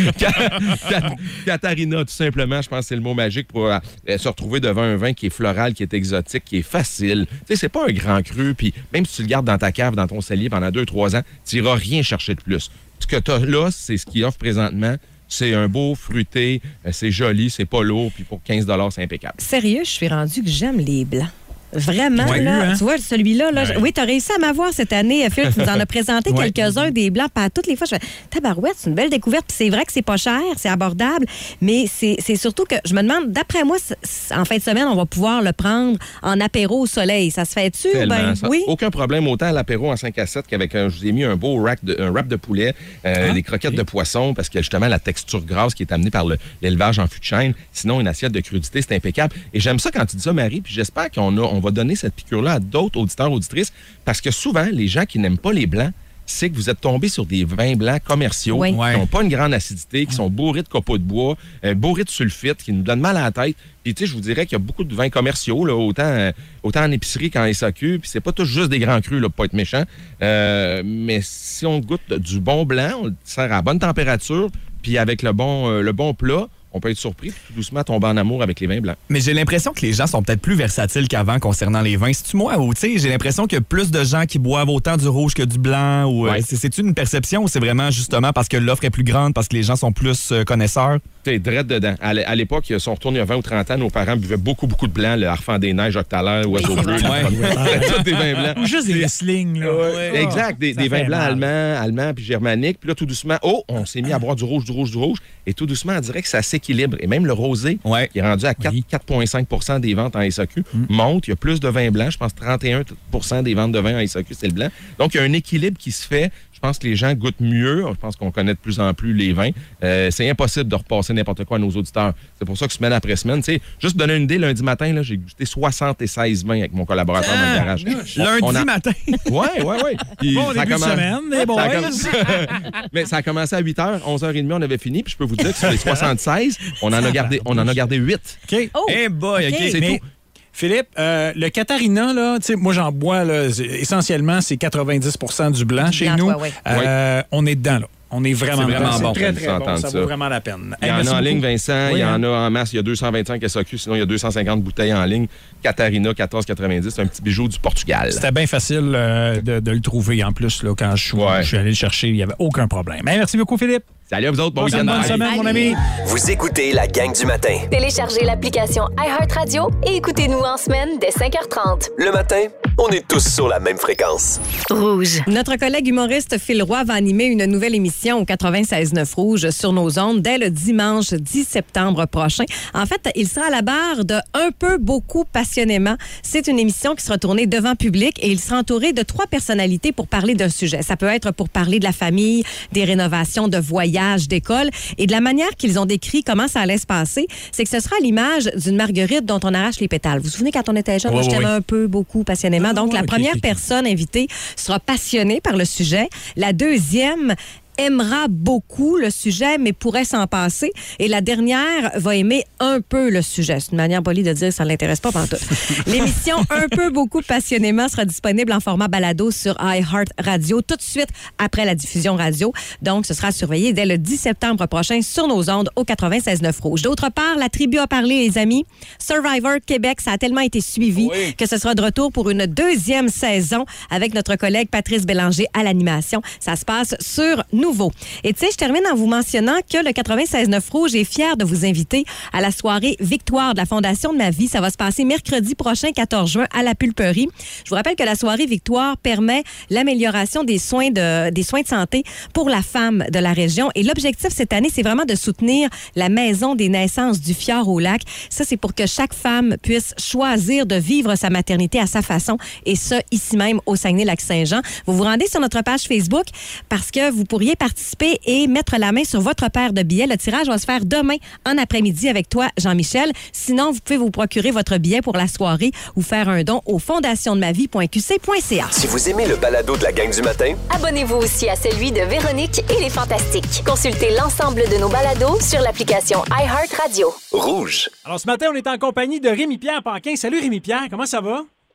Catarina, tout simplement, je pense que c'est le mot magique pour euh, se retrouver devant un vin qui est floral, qui est exotique, qui est facile. Tu sais, c'est pas un grand cru, puis même si tu le gardes dans ta cave, dans ton cellier pendant deux, trois ans, tu n'iras rien chercher de plus. Ce que tu as là, c'est ce qu'il offre présentement. C'est un beau fruité, c'est joli, c'est pas lourd, puis pour quinze dollars, c'est impeccable. Sérieux, je suis rendu que j'aime les blancs. Vraiment, Ouais, là, hein? tu vois, celui-là, là, Ouais. je- oui, tu as réussi à m'avoir cette année, Phil, tu nous en as présenté Ouais. quelques-uns des blancs, pas toutes les fois, je fais, tabarouette, c'est une belle découverte, puis c'est vrai que c'est pas cher, c'est abordable, mais c'est c'est surtout que, je me demande, d'après moi, c- c- en fin de semaine, on va pouvoir le prendre en apéro au soleil, ça se fait-tu? Tellement, Ben, ça- oui. Aucun problème, autant à l'apéro en cinq à sept qu'avec un, je vous ai mis un beau wrap de, un wrap de poulet, euh, Ah, des croquettes de poisson, parce que justement, la texture grasse qui est amenée par le- l'élevage en fût de chêne. Sinon, une assiette de crudité, c'est impeccable. Et j'aime ça quand tu dis ça, Marie, puis j'espère qu'on a, on va donner cette piqûre-là à d'autres auditeurs, auditrices, parce que souvent, les gens qui n'aiment pas les blancs, c'est que vous êtes tombé sur des vins blancs commerciaux Oui. qui Ouais. n'ont pas une grande acidité, qui sont bourrés de copeaux de bois, euh, bourrés de sulfite, qui nous donnent mal à la tête. Puis, tu sais, je vous dirais qu'il y a beaucoup de vins commerciaux, là, autant, euh, autant en épicerie qu'en S A Q. Puis, c'est pas tous juste des grands crus, là, pour pas être méchant. Euh, mais si on goûte du bon blanc, on le sert à la bonne température, puis avec le bon, euh, le bon plat, on peut être surpris, puis tout doucement tomber en amour avec les vins blancs. Mais j'ai l'impression que les gens sont peut-être plus versatiles qu'avant concernant les vins. C'est-tu moi ou, tu sais, j'ai l'impression qu'il y a plus de gens qui boivent autant du rouge que du blanc ou euh, Ouais. c'est- c'est-tu une perception ou c'est vraiment justement parce que l'offre est plus grande, parce que les gens sont plus euh, connaisseurs? T'es drette dedans. À l'é- à l'époque, si on retourne il y a vingt ou trente ans, nos parents buvaient beaucoup, beaucoup de blanc, le Harfang des Neiges, Octalaire, Oiseau bleu, le Ouais. premier. Tous des vins blancs. Ou juste des slings, là. Ouais, exact, des, Ça des vins fait blancs mal. allemands, allemands puis germaniques. Puis là, tout doucement, oh, on s'est mis à boire du rouge, du rouge, du rouge. Et tout doucement, on dirait que ça s'équilibre. Et même le rosé, Ouais. qui est rendu à quatre Oui. quatre virgule cinq pour cent des ventes en S A Q, monte. Il y a plus de vins blancs. Je pense trente et un pour cent des ventes de vins en S A Q, c'est le blanc. Donc, il y a un équilibre qui se fait. Je pense que les gens goûtent mieux. Je pense qu'on connaît de plus en plus les vins. Euh, c'est impossible de repasser n'importe quoi à nos auditeurs. C'est pour ça que semaine après semaine, tu sais, juste pour donner une idée, lundi matin, là, j'ai goûté soixante-seize vins avec mon collaborateur dans le garage. On- Lundi on a- matin. Ouais, ouais, ouais. Puis Bon ça début de commence- semaine, les ça a boys. comm- Mais ça a commencé à huit heures, onze heures trente, on avait fini. Puis je peux vous dire que sur les soixante-seize, on en a gardé, on en a gardé huit. OK. Oh! Eh boy, OK. OK. C'est Mais, tout. Philippe, euh, le Catarina, là, tu sais, moi j'en bois, là, c'est- essentiellement, c'est quatre-vingt-dix pour cent du blanc Du chez blanc, nous. ouais, ouais. Euh, on est dedans, là. On est vraiment, C'est vraiment dedans. bon. C'est très, On très peut bon. s'entendre Ça ça. vaut vraiment la peine. Il y Hey, en merci a en ligne, beaucoup. Vincent. Oui, il y hein. en a en masse. Il y a deux cent vingt-cinq S A Q. Sinon, il y a deux cent cinquante bouteilles en ligne. Catarina, quatorze quatre-vingt-dix. C'est un petit bijou du Portugal. C'était bien facile euh, de, de le trouver en plus là, quand je suis, Ouais. je suis allé le chercher. Il n'y avait aucun problème. Hey, merci beaucoup, Philippe. Salut à vous autres. Bon Passe une week-end. bonne Bye. semaine, mon ami. Vous écoutez la gang du matin. Téléchargez l'application iHeartRadio et écoutez-nous en semaine dès cinq heures trente. Le matin, on est tous sur la même fréquence. Rouge. Notre collègue humoriste Phil Roy va animer une nouvelle émission au quatre-vingt-seize neuf Rouge sur nos ondes dès le dimanche dix septembre prochain. En fait, il sera à la barre de Un peu, beaucoup, passionnément. C'est une émission qui sera tournée devant public et il sera entouré de trois personnalités pour parler d'un sujet. Ça peut être pour parler de la famille, des rénovations, de voyages, d'école et de la manière qu'ils ont décrit comment ça allait se passer. C'est que ce sera à l'image d'une marguerite dont on arrache les pétales. Vous vous souvenez quand on était jeune, Oui, moi, je oui, t'aimais oui. un peu, beaucoup, passionnément. Ah, Donc, ouais, la ok, première ok, ok. personne invitée sera passionnée par le sujet. La deuxième aimera beaucoup le sujet, mais pourrait s'en passer. Et la dernière va aimer un peu le sujet. C'est une manière polie de dire que ça ne l'intéresse pas pantoute. L'émission Un peu, beaucoup, passionnément sera disponible en format balado sur iHeartRadio tout de suite après la diffusion radio. Donc, ce sera surveillé dès le dix septembre prochain sur nos ondes au quatre-vingt-seize neuf Rouge. D'autre part, la tribu a parlé, les amis. Survivor Québec, ça a tellement été suivi Oui. que ce sera de retour pour une deuxième saison avec notre collègue Patrice Bélanger à l'animation. Ça se passe sur Nouveau. Et tu sais, je termine en vous mentionnant que le quatre-vingt-seize neuf Rouge est fier de vous inviter à la soirée Victoire de la Fondation de ma vie. Ça va se passer mercredi prochain, quatorze juin, à la Pulperie. Je vous rappelle que la soirée Victoire permet l'amélioration des soins de, des soins de santé pour la femme de la région. Et l'objectif cette année, c'est vraiment de soutenir la Maison des naissances du Fjord au Lac. Ça, c'est pour que chaque femme puisse choisir de vivre sa maternité à sa façon. Et ça, ici même, au Saguenay-Lac-Saint-Jean. Vous vous rendez sur notre page Facebook parce que vous pourriez participer et mettre la main sur votre paire de billets. Le tirage va se faire demain en après-midi avec toi, Jean-Michel. Sinon, vous pouvez vous procurer votre billet pour la soirée ou faire un don au fondation de ma vie point q c point c a. Si vous aimez le balado de la gang du matin, Abonnez-vous aussi à celui de Véronique et les Fantastiques. Consultez l'ensemble de nos balados sur l'application iHeartRadio. rouge. Alors, ce matin, on est en compagnie de Rémi-Pierre Paquin. Salut, Rémi-Pierre. Comment ça va?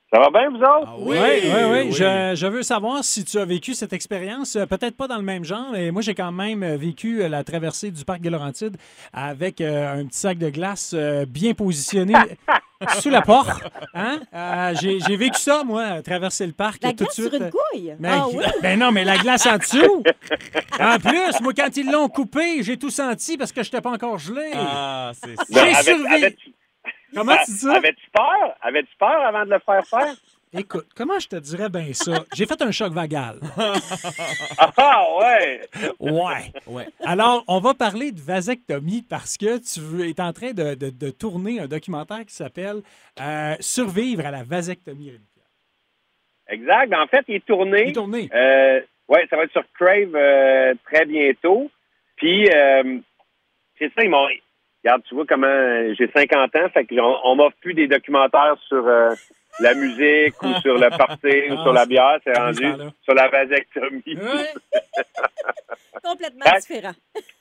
Ça va bien, vous autres? Ah oui, oui, oui. oui. oui. Je, je veux savoir si tu as vécu cette expérience, euh, peut-être pas dans le même genre, mais moi, j'ai quand même vécu euh, la traversée du parc des Laurentides avec euh, un petit sac de glace euh, bien positionné sous la porte. Hein? Euh, j'ai, j'ai vécu ça, moi, traverser le parc. La tout glace de suite. sur une couille? Mais, Ah oui? Ben non, mais la glace en dessous. En plus, moi, quand ils l'ont coupé, j'ai tout senti parce que je n'étais pas encore gelé. Ah, c'est ça. J'ai Avait- survécu. avais-tu- Comment tu dis ça? Avais-tu peur? Avais-tu peur avant de le faire faire? Écoute, comment je te dirais bien ça? J'ai fait un choc vagal. Ah, ouais! Ouais. Ouais. Alors, on va parler de vasectomie parce que tu veux- es en train de, de- de tourner un documentaire qui s'appelle euh, Survivre à la vasectomie. Exact. En fait, il est tourné. Il est tourné. Euh, ouais, ça va être sur Crave euh, très bientôt. Puis, euh, c'est ça, ils m'ont... Regarde, tu vois comment euh, j'ai cinquante ans, fait qu'on on m'offre plus des documentaires sur euh, la musique ou sur le party ou Ah, sur la bière, c'est c'est rendu ça, là. sur la vasectomie. Complètement Hein? différent.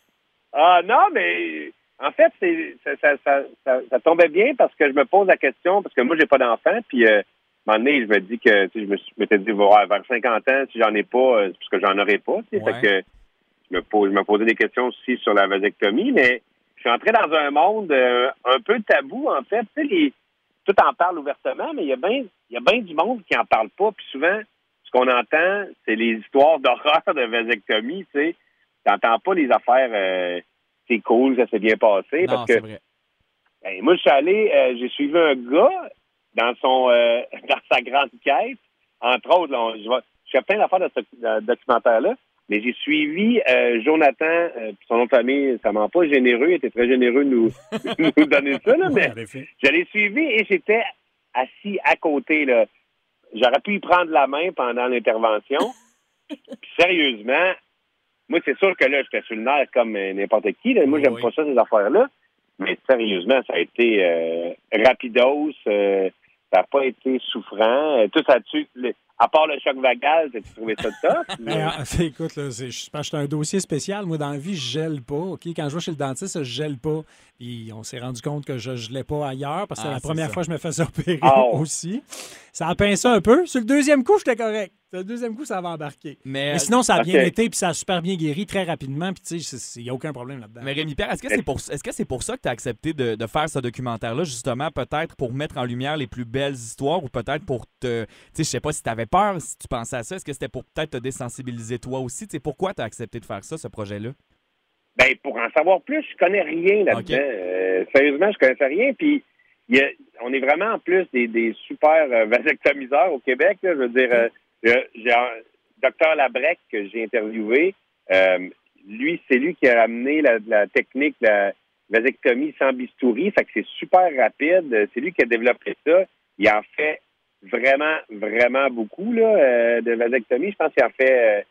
Ah non, mais en fait, c'est, ça, ça, ça, ça, ça tombait bien parce que je me pose la question, parce que moi, j'ai pas d'enfant, puis euh, à un moment donné, je me dis que, tu sais, je me suis- je m'étais dit, ouais, vers cinquante ans, si j'en ai pas, euh, c'est parce que j'en aurais pas, tu sais, Ouais. fait que je me, pose, je me posais des questions aussi sur la vasectomie, mais je suis entré dans un monde euh, un peu tabou, en fait, tu sais, les, tout en parle ouvertement, mais il y a bien il y a bien du monde qui en parle pas, puis souvent, ce qu'on entend, c'est les histoires d'horreur de vasectomie, tu sais, t'entends pas les affaires, euh, c'est cool, ça s'est bien passé, Non, parce c'est que vrai. ben, moi, je suis allé, euh, j'ai suivi un gars dans son euh, dans sa grande quête. Entre autres, là, on- je, vais- je fais plein d'affaires de ce de- documentaire-là, mais j'ai suivi euh, Jonathan, euh, puis son nom de famille, ça ment pas, généreux, il était très généreux de nous, nous donner ça, là, mais je l'ai suivi et j'étais assis à côté, là. J'aurais pu y prendre la main pendant l'intervention. Puis sérieusement, moi, c'est sûr que là, j'étais sur le nerf comme euh, n'importe qui. Là. Moi, j'aime pas ça, ces affaires-là. Mais sérieusement, ça a été euh, rapidos. euh, ça n'a pas été souffrant. Euh, tout ça dessus, à part le choc vagal, as-tu trouvé ça tough? Ben, ah, c'est- écoute, là, c'est, je pense que j'ai un dossier spécial. Moi, dans la vie, je gèle pas. OK? Quand je vais chez le dentiste, je gèle pas. Puis on s'est rendu compte que je ne gelais pas ailleurs parce que Ah, c'est la c'est première ça. fois que je me faisais opérer Oh. aussi. Ça a pincé un peu. Sur le deuxième coup, j'étais correct. Sur le deuxième coup, ça va embarquer. Mais, Mais sinon, ça a bien OK. été puis ça a super bien guéri très rapidement. Puis tu sais, il n'y a aucun problème là-dedans. Mais Rémi Pierre, est-ce que c'est pour, est-ce que c'est pour ça que tu as accepté de, de faire ce documentaire-là, justement, peut-être pour mettre en lumière les plus belles histoires ou peut-être pour te. Tu sais, je sais pas si tu avais peur, si tu pensais à ça. Est-ce que c'était pour peut-être te désensibiliser toi aussi? Tu sais, pourquoi tu as accepté de faire ça, ce projet-là? Ben, pour en savoir plus, je connais rien là-dedans. OK. Euh, sérieusement, je connaissais rien. Puis, il y a- on est vraiment en plus des, des super euh, vasectomiseurs au Québec. Là. Je veux dire, euh, j'ai- j'ai un docteur Labrec que j'ai interviewé. Euh, lui, c'est lui qui a amené la, la technique, la vasectomie sans bistouri. Fait que c'est super rapide. C'est lui qui a développé ça. Il en fait vraiment, vraiment beaucoup là, euh, de vasectomie. Je pense qu'il en fait... euh,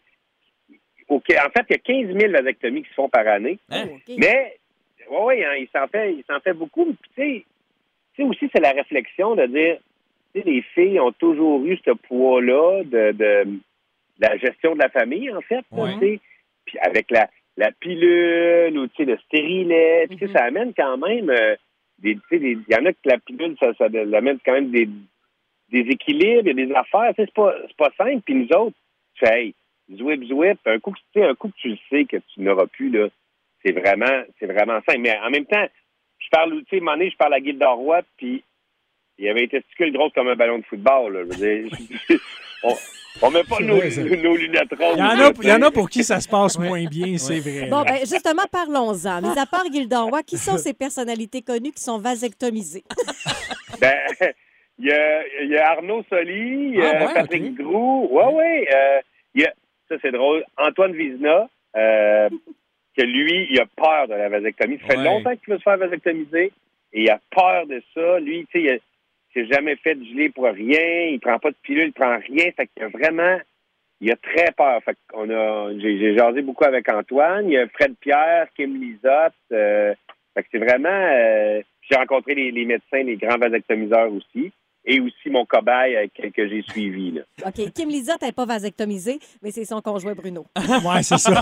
OK. En fait, il y a quinze mille vasectomies qui se font par année. Mais, oui, oui, hein, il s'en fait, il s'en fait beaucoup. Puis, tu sais, tu sais aussi, c'est la réflexion de dire, tu sais, les filles ont toujours eu ce poids-là de, de, de la gestion de la famille, en fait. là, Ouais. tu sais. Puis avec la, la pilule ou, tu sais, le stérilet. Puis, tu sais, ça amène quand même euh, des, tu sais, des- il y en a que la pilule, ça, ça amène quand même des, des équilibres, il y a des affaires. Tu sais, c'est pas, c'est pas simple. Puis nous autres, tu fais, hey, zwip, zwip, un coup, que- tu sais, un coup que tu le sais que tu n'auras plus, là, c'est vraiment, c'est vraiment simple. Mais en même temps, je parle, tu sais, à un moment donné, je parle à Gilda Roy, puis il y avait des testicules grosses comme un ballon de football, là. Je veux dire, on, on met pas C'est nos, vrai, ça. nos lunettes roses. Il y, en là, a, tu il y en a sais. pour qui ça se passe moins bien, c'est vrai. Bon, là. ben justement, parlons-en. Mis à part Gilda Roy, qui sont ces personnalités connues qui sont vasectomisées? Ben, il y a, il y a Arnaud Soli, il y a Ah ouais, Patrick ok. Groux. Ouais, ouais. euh, il y a, ça, c'est drôle. Antoine Vizina, euh, que lui, il a peur de la vasectomie. Ça fait Ouais. longtemps qu'il veut se faire vasectomiser et il a peur de ça. Lui, tu sais, il a- il s'est jamais fait de gelée pour rien. Il prend pas de pilule, il prend rien. Fait qu'il a vraiment, il a très peur. Fait qu'on a, j'ai, j'ai jasé beaucoup avec Antoine. Il y a Fred Pierre, Kim Lizotte. Euh, fait que c'est vraiment, euh, j'ai rencontré les, les médecins, les grands vasectomiseurs aussi. Et aussi mon cobaye euh, que, que j'ai suivi, là. OK. Kim Lizotte n'est pas vasectomisée, mais c'est son conjoint Bruno. Ouais, c'est ça.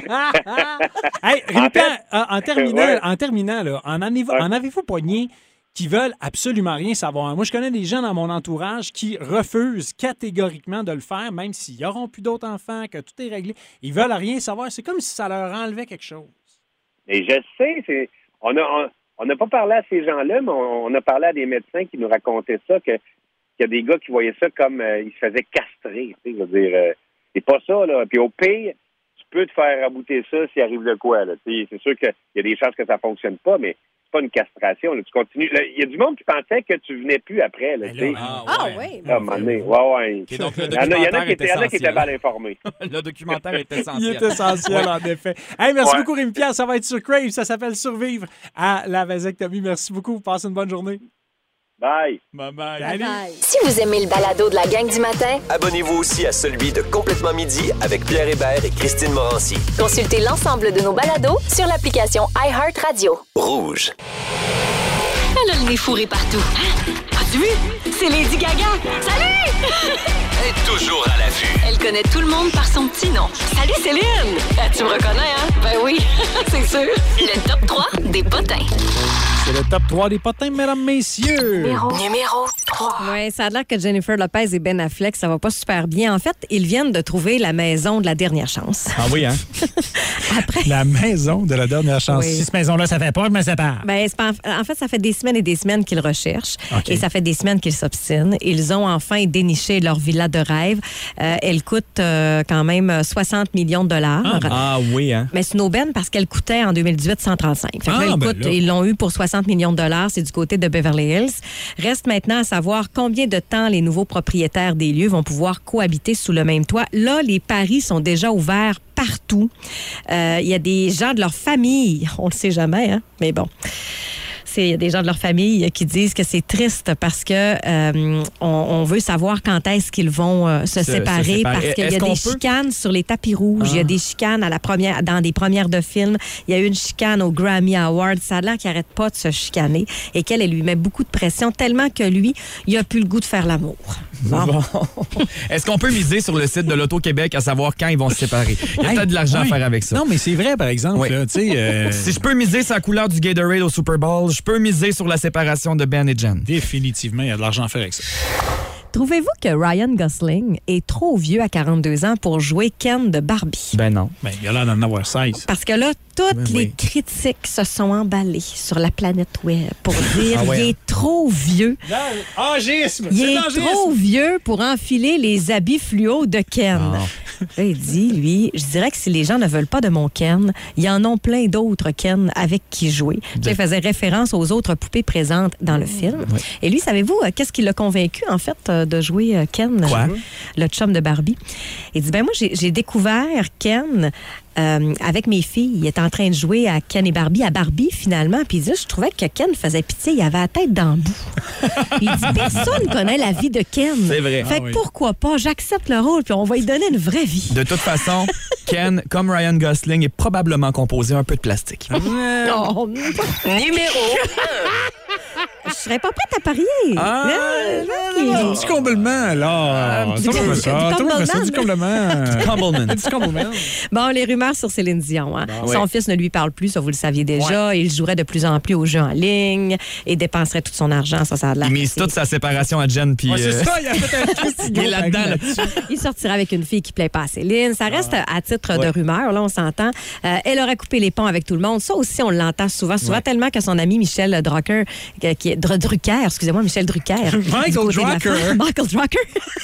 Hey, Rémi Pierre, en, en terminant, Ouais. en terminant là, en, avez-vous, en avez-vous pogné qui veulent absolument rien savoir. Moi, je connais des gens dans mon entourage qui refusent catégoriquement de le faire, même s'ils n'auront plus d'autres enfants, que tout est réglé. Ils veulent rien savoir. C'est comme si ça leur enlevait quelque chose. Et je sais, c'est, on a, on, on n'a pas parlé à ces gens-là, mais on, on a parlé à des médecins qui nous racontaient ça, que, qu'il y a des gars qui voyaient ça comme euh, ils se faisaient castrer. Tu sais, je veux dire, euh, c'est pas ça, là. Puis au pire, tu peux te faire rabouter ça s'il arrive de quoi, là. Tu sais, c'est sûr qu'il y a des chances que ça fonctionne pas, mais pas une castration. Là. Tu continues. Il y a du monde qui pensait que tu venais plus après. Là, là, ah, ah oui. Ah, ouais, ouais. ouais. Okay, donc, le il y en a, il y en a qui étaient, essentiel. qui étaient mal informés. Le documentaire est essentiel. Il est essentiel, en effet. Hey, merci ouais. beaucoup, Rémi-Pierre. Ça va être sur Crave. Ça s'appelle Survivre à la vasectomie. Merci beaucoup. Passez une bonne journée. Bye. Bye bye. Bye, bye. Si vous aimez le balado de la gang du matin, abonnez-vous aussi à celui de Complètement Midi avec Pierre Hébert et Christine Morancy. Consultez l'ensemble de nos balados sur l'application iHeartRadio. Rouge. Elle a le nez fourré partout. Hein? As-tu vu? C'est Lady Gaga. Salut! Elle est toujours à l'affût. Elle connaît tout le monde par son petit nom. Salut Céline! Ah, tu me reconnais, hein? Ben oui, c'est sûr. Le top trois des potins. C'est le top trois des potins, mesdames, messieurs. Numéro, Numéro trois. Oui, ça a l'air que Jennifer Lopez et Ben Affleck, ça va pas super bien. En fait, ils viennent de trouver la maison de la dernière chance. Ah oui, hein? Après... La maison de la dernière chance. Oui. Si cette maison-là, ça fait pas, je me sépare. Ben, c'est pas... En fait, ça fait des semaines et des semaines qu'ils recherchent. Okay. Et ça fait des semaines qu'ils s'obstinent. Ils ont enfin déniché leur villa de rêve. Euh, elle coûte euh, quand même soixante millions de dollars. Ah, ah oui, hein? Mais c'est une aubaine parce qu'elle coûtait en deux mille dix-huit cent trente-cinq. Fait que ah, là, ben écoute, là. ils l'ont eu pour soixante millions de dollars. C'est du côté de Beverly Hills. Reste maintenant à savoir combien de temps les nouveaux propriétaires des lieux vont pouvoir cohabiter sous le même toit. Là, les paris sont déjà ouverts partout. Euh, il y a des gens de leur famille, on le sait jamais, hein, mais bon. Il y a des gens de leur famille qui disent que c'est triste parce que euh, on, on veut savoir quand est-ce qu'ils vont euh, se, se séparer, se séparer parce qu'il y a est-ce des qu'on chicanes peut? Sur les tapis rouges. Ah. Il y a des chicanes à la première, dans des premières de films. Il y a eu une chicane au Grammy Awards. Ça a l'air qu'il n'arrête pas de se chicaner et qu'elle elle lui met beaucoup de pression tellement que lui, il n'a plus le goût de faire l'amour. Bon. Bon. Est-ce qu'on peut miser sur le site de l'Auto-Québec à savoir quand ils vont se séparer? Il y a hey, peut-être de l'argent ouais. à faire avec ça. Non, mais c'est vrai, par exemple. Oui. Là, euh... Si je peux miser sur la couleur du Gatorade au Super Bowl, je peux miser sur la séparation de Ben et Jen. Définitivement, il y a de l'argent à faire avec ça. Trouvez-vous que Ryan Gosling est trop vieux à quarante-deux ans pour jouer Ken de Barbie? Ben non. Ben, il a l'air d'en avoir seize. Parce que là, toutes oui, les oui. critiques se sont emballées sur la planète web pour dire ah ouais. qu'il est trop vieux. Agisme! Il est trop vieux pour enfiler les habits fluo de Ken. Là, il dit, lui, je dirais que si les gens ne veulent pas de mon Ken, il y en a plein d'autres Ken avec qui jouer. De... Il faisait référence aux autres poupées présentes dans le film. Oui. Et lui, savez-vous, qu'est-ce qui l'a convaincu, en fait, de jouer Ken, Quoi? le chum de Barbie? Il dit, ben moi, j'ai, j'ai découvert Ken... Euh, avec mes filles, il était en train de jouer à Ken et Barbie, à Barbie finalement, puis il dit, je trouvais que Ken faisait pitié, il avait la tête dans le bout. Il dit, personne connaît la vie de Ken. C'est vrai. Fait ah, que oui. pourquoi pas, j'accepte le rôle, puis on va lui donner une vraie vie. De toute façon, Ken, comme Ryan Gosling, est probablement composé un peu de plastique. Oh, Numéro je serais pas prête à parier. Ah, un petit comblement, là. Un petit Trouve ça, trouve ça, du comblement. Comblement. Du comblement. Bon, les rumeurs sur Céline Dion. Hein. Bon, son ouais. fils ne lui parle plus, ça vous le saviez déjà. Ouais. Il jouerait de plus en plus aux jeux en ligne et dépenserait tout son argent. Ça, ça a l'air. Il mise toute sa séparation à Jen. Puis, ouais, c'est euh... ça, il a fait un twist. Il est là-dedans. Là. Il sortira avec une fille qui plaît pas à Céline. Ça reste ah. à titre ouais. de rumeur, là, on s'entend. Euh, elle aurait coupé les ponts avec tout le monde. Ça aussi, on l'entend souvent. Souvent ouais. tellement que son ami Michel Drucker, qui est Drucker, excusez-moi, Michel Drucker. Michael Drucker. Michael Drucker.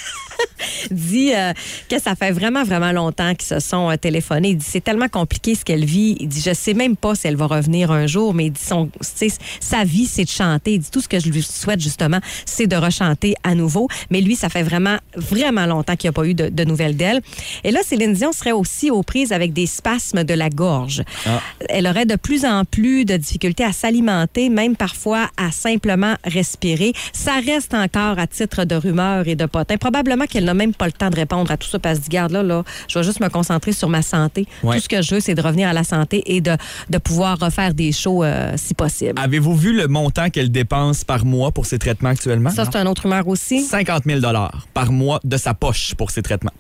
dit euh, que ça fait vraiment, vraiment longtemps qu'ils se sont euh, téléphonés. Il dit, c'est tellement compliqué ce qu'elle vit. Il dit, je sais même pas si elle va revenir un jour, mais il dit, son, sa vie, c'est de chanter. Il dit, tout ce que je lui souhaite, justement, c'est de rechanter à nouveau. Mais lui, ça fait vraiment, vraiment longtemps qu'il n'y a pas eu de, de nouvelles d'elle. Et là, Céline Dion serait aussi aux prises avec des spasmes de la gorge. Ah. Elle aurait de plus en plus de difficultés à s'alimenter, même parfois à simplement respirer. Ça reste encore à titre de rumeur et de potin. Probablement qu'elle n'a même pas le temps de répondre à tout ça parce qu'elle se dit, garde là, là, je vais juste me concentrer sur ma santé. Ouais. Tout ce que je veux, c'est de revenir à la santé et de, de pouvoir refaire des shows euh, si possible. Avez-vous vu le montant qu'elle dépense par mois pour ses traitements actuellement? Ça, c'est une autre rumeur aussi. cinquante mille dollars par mois de sa poche pour ses traitements.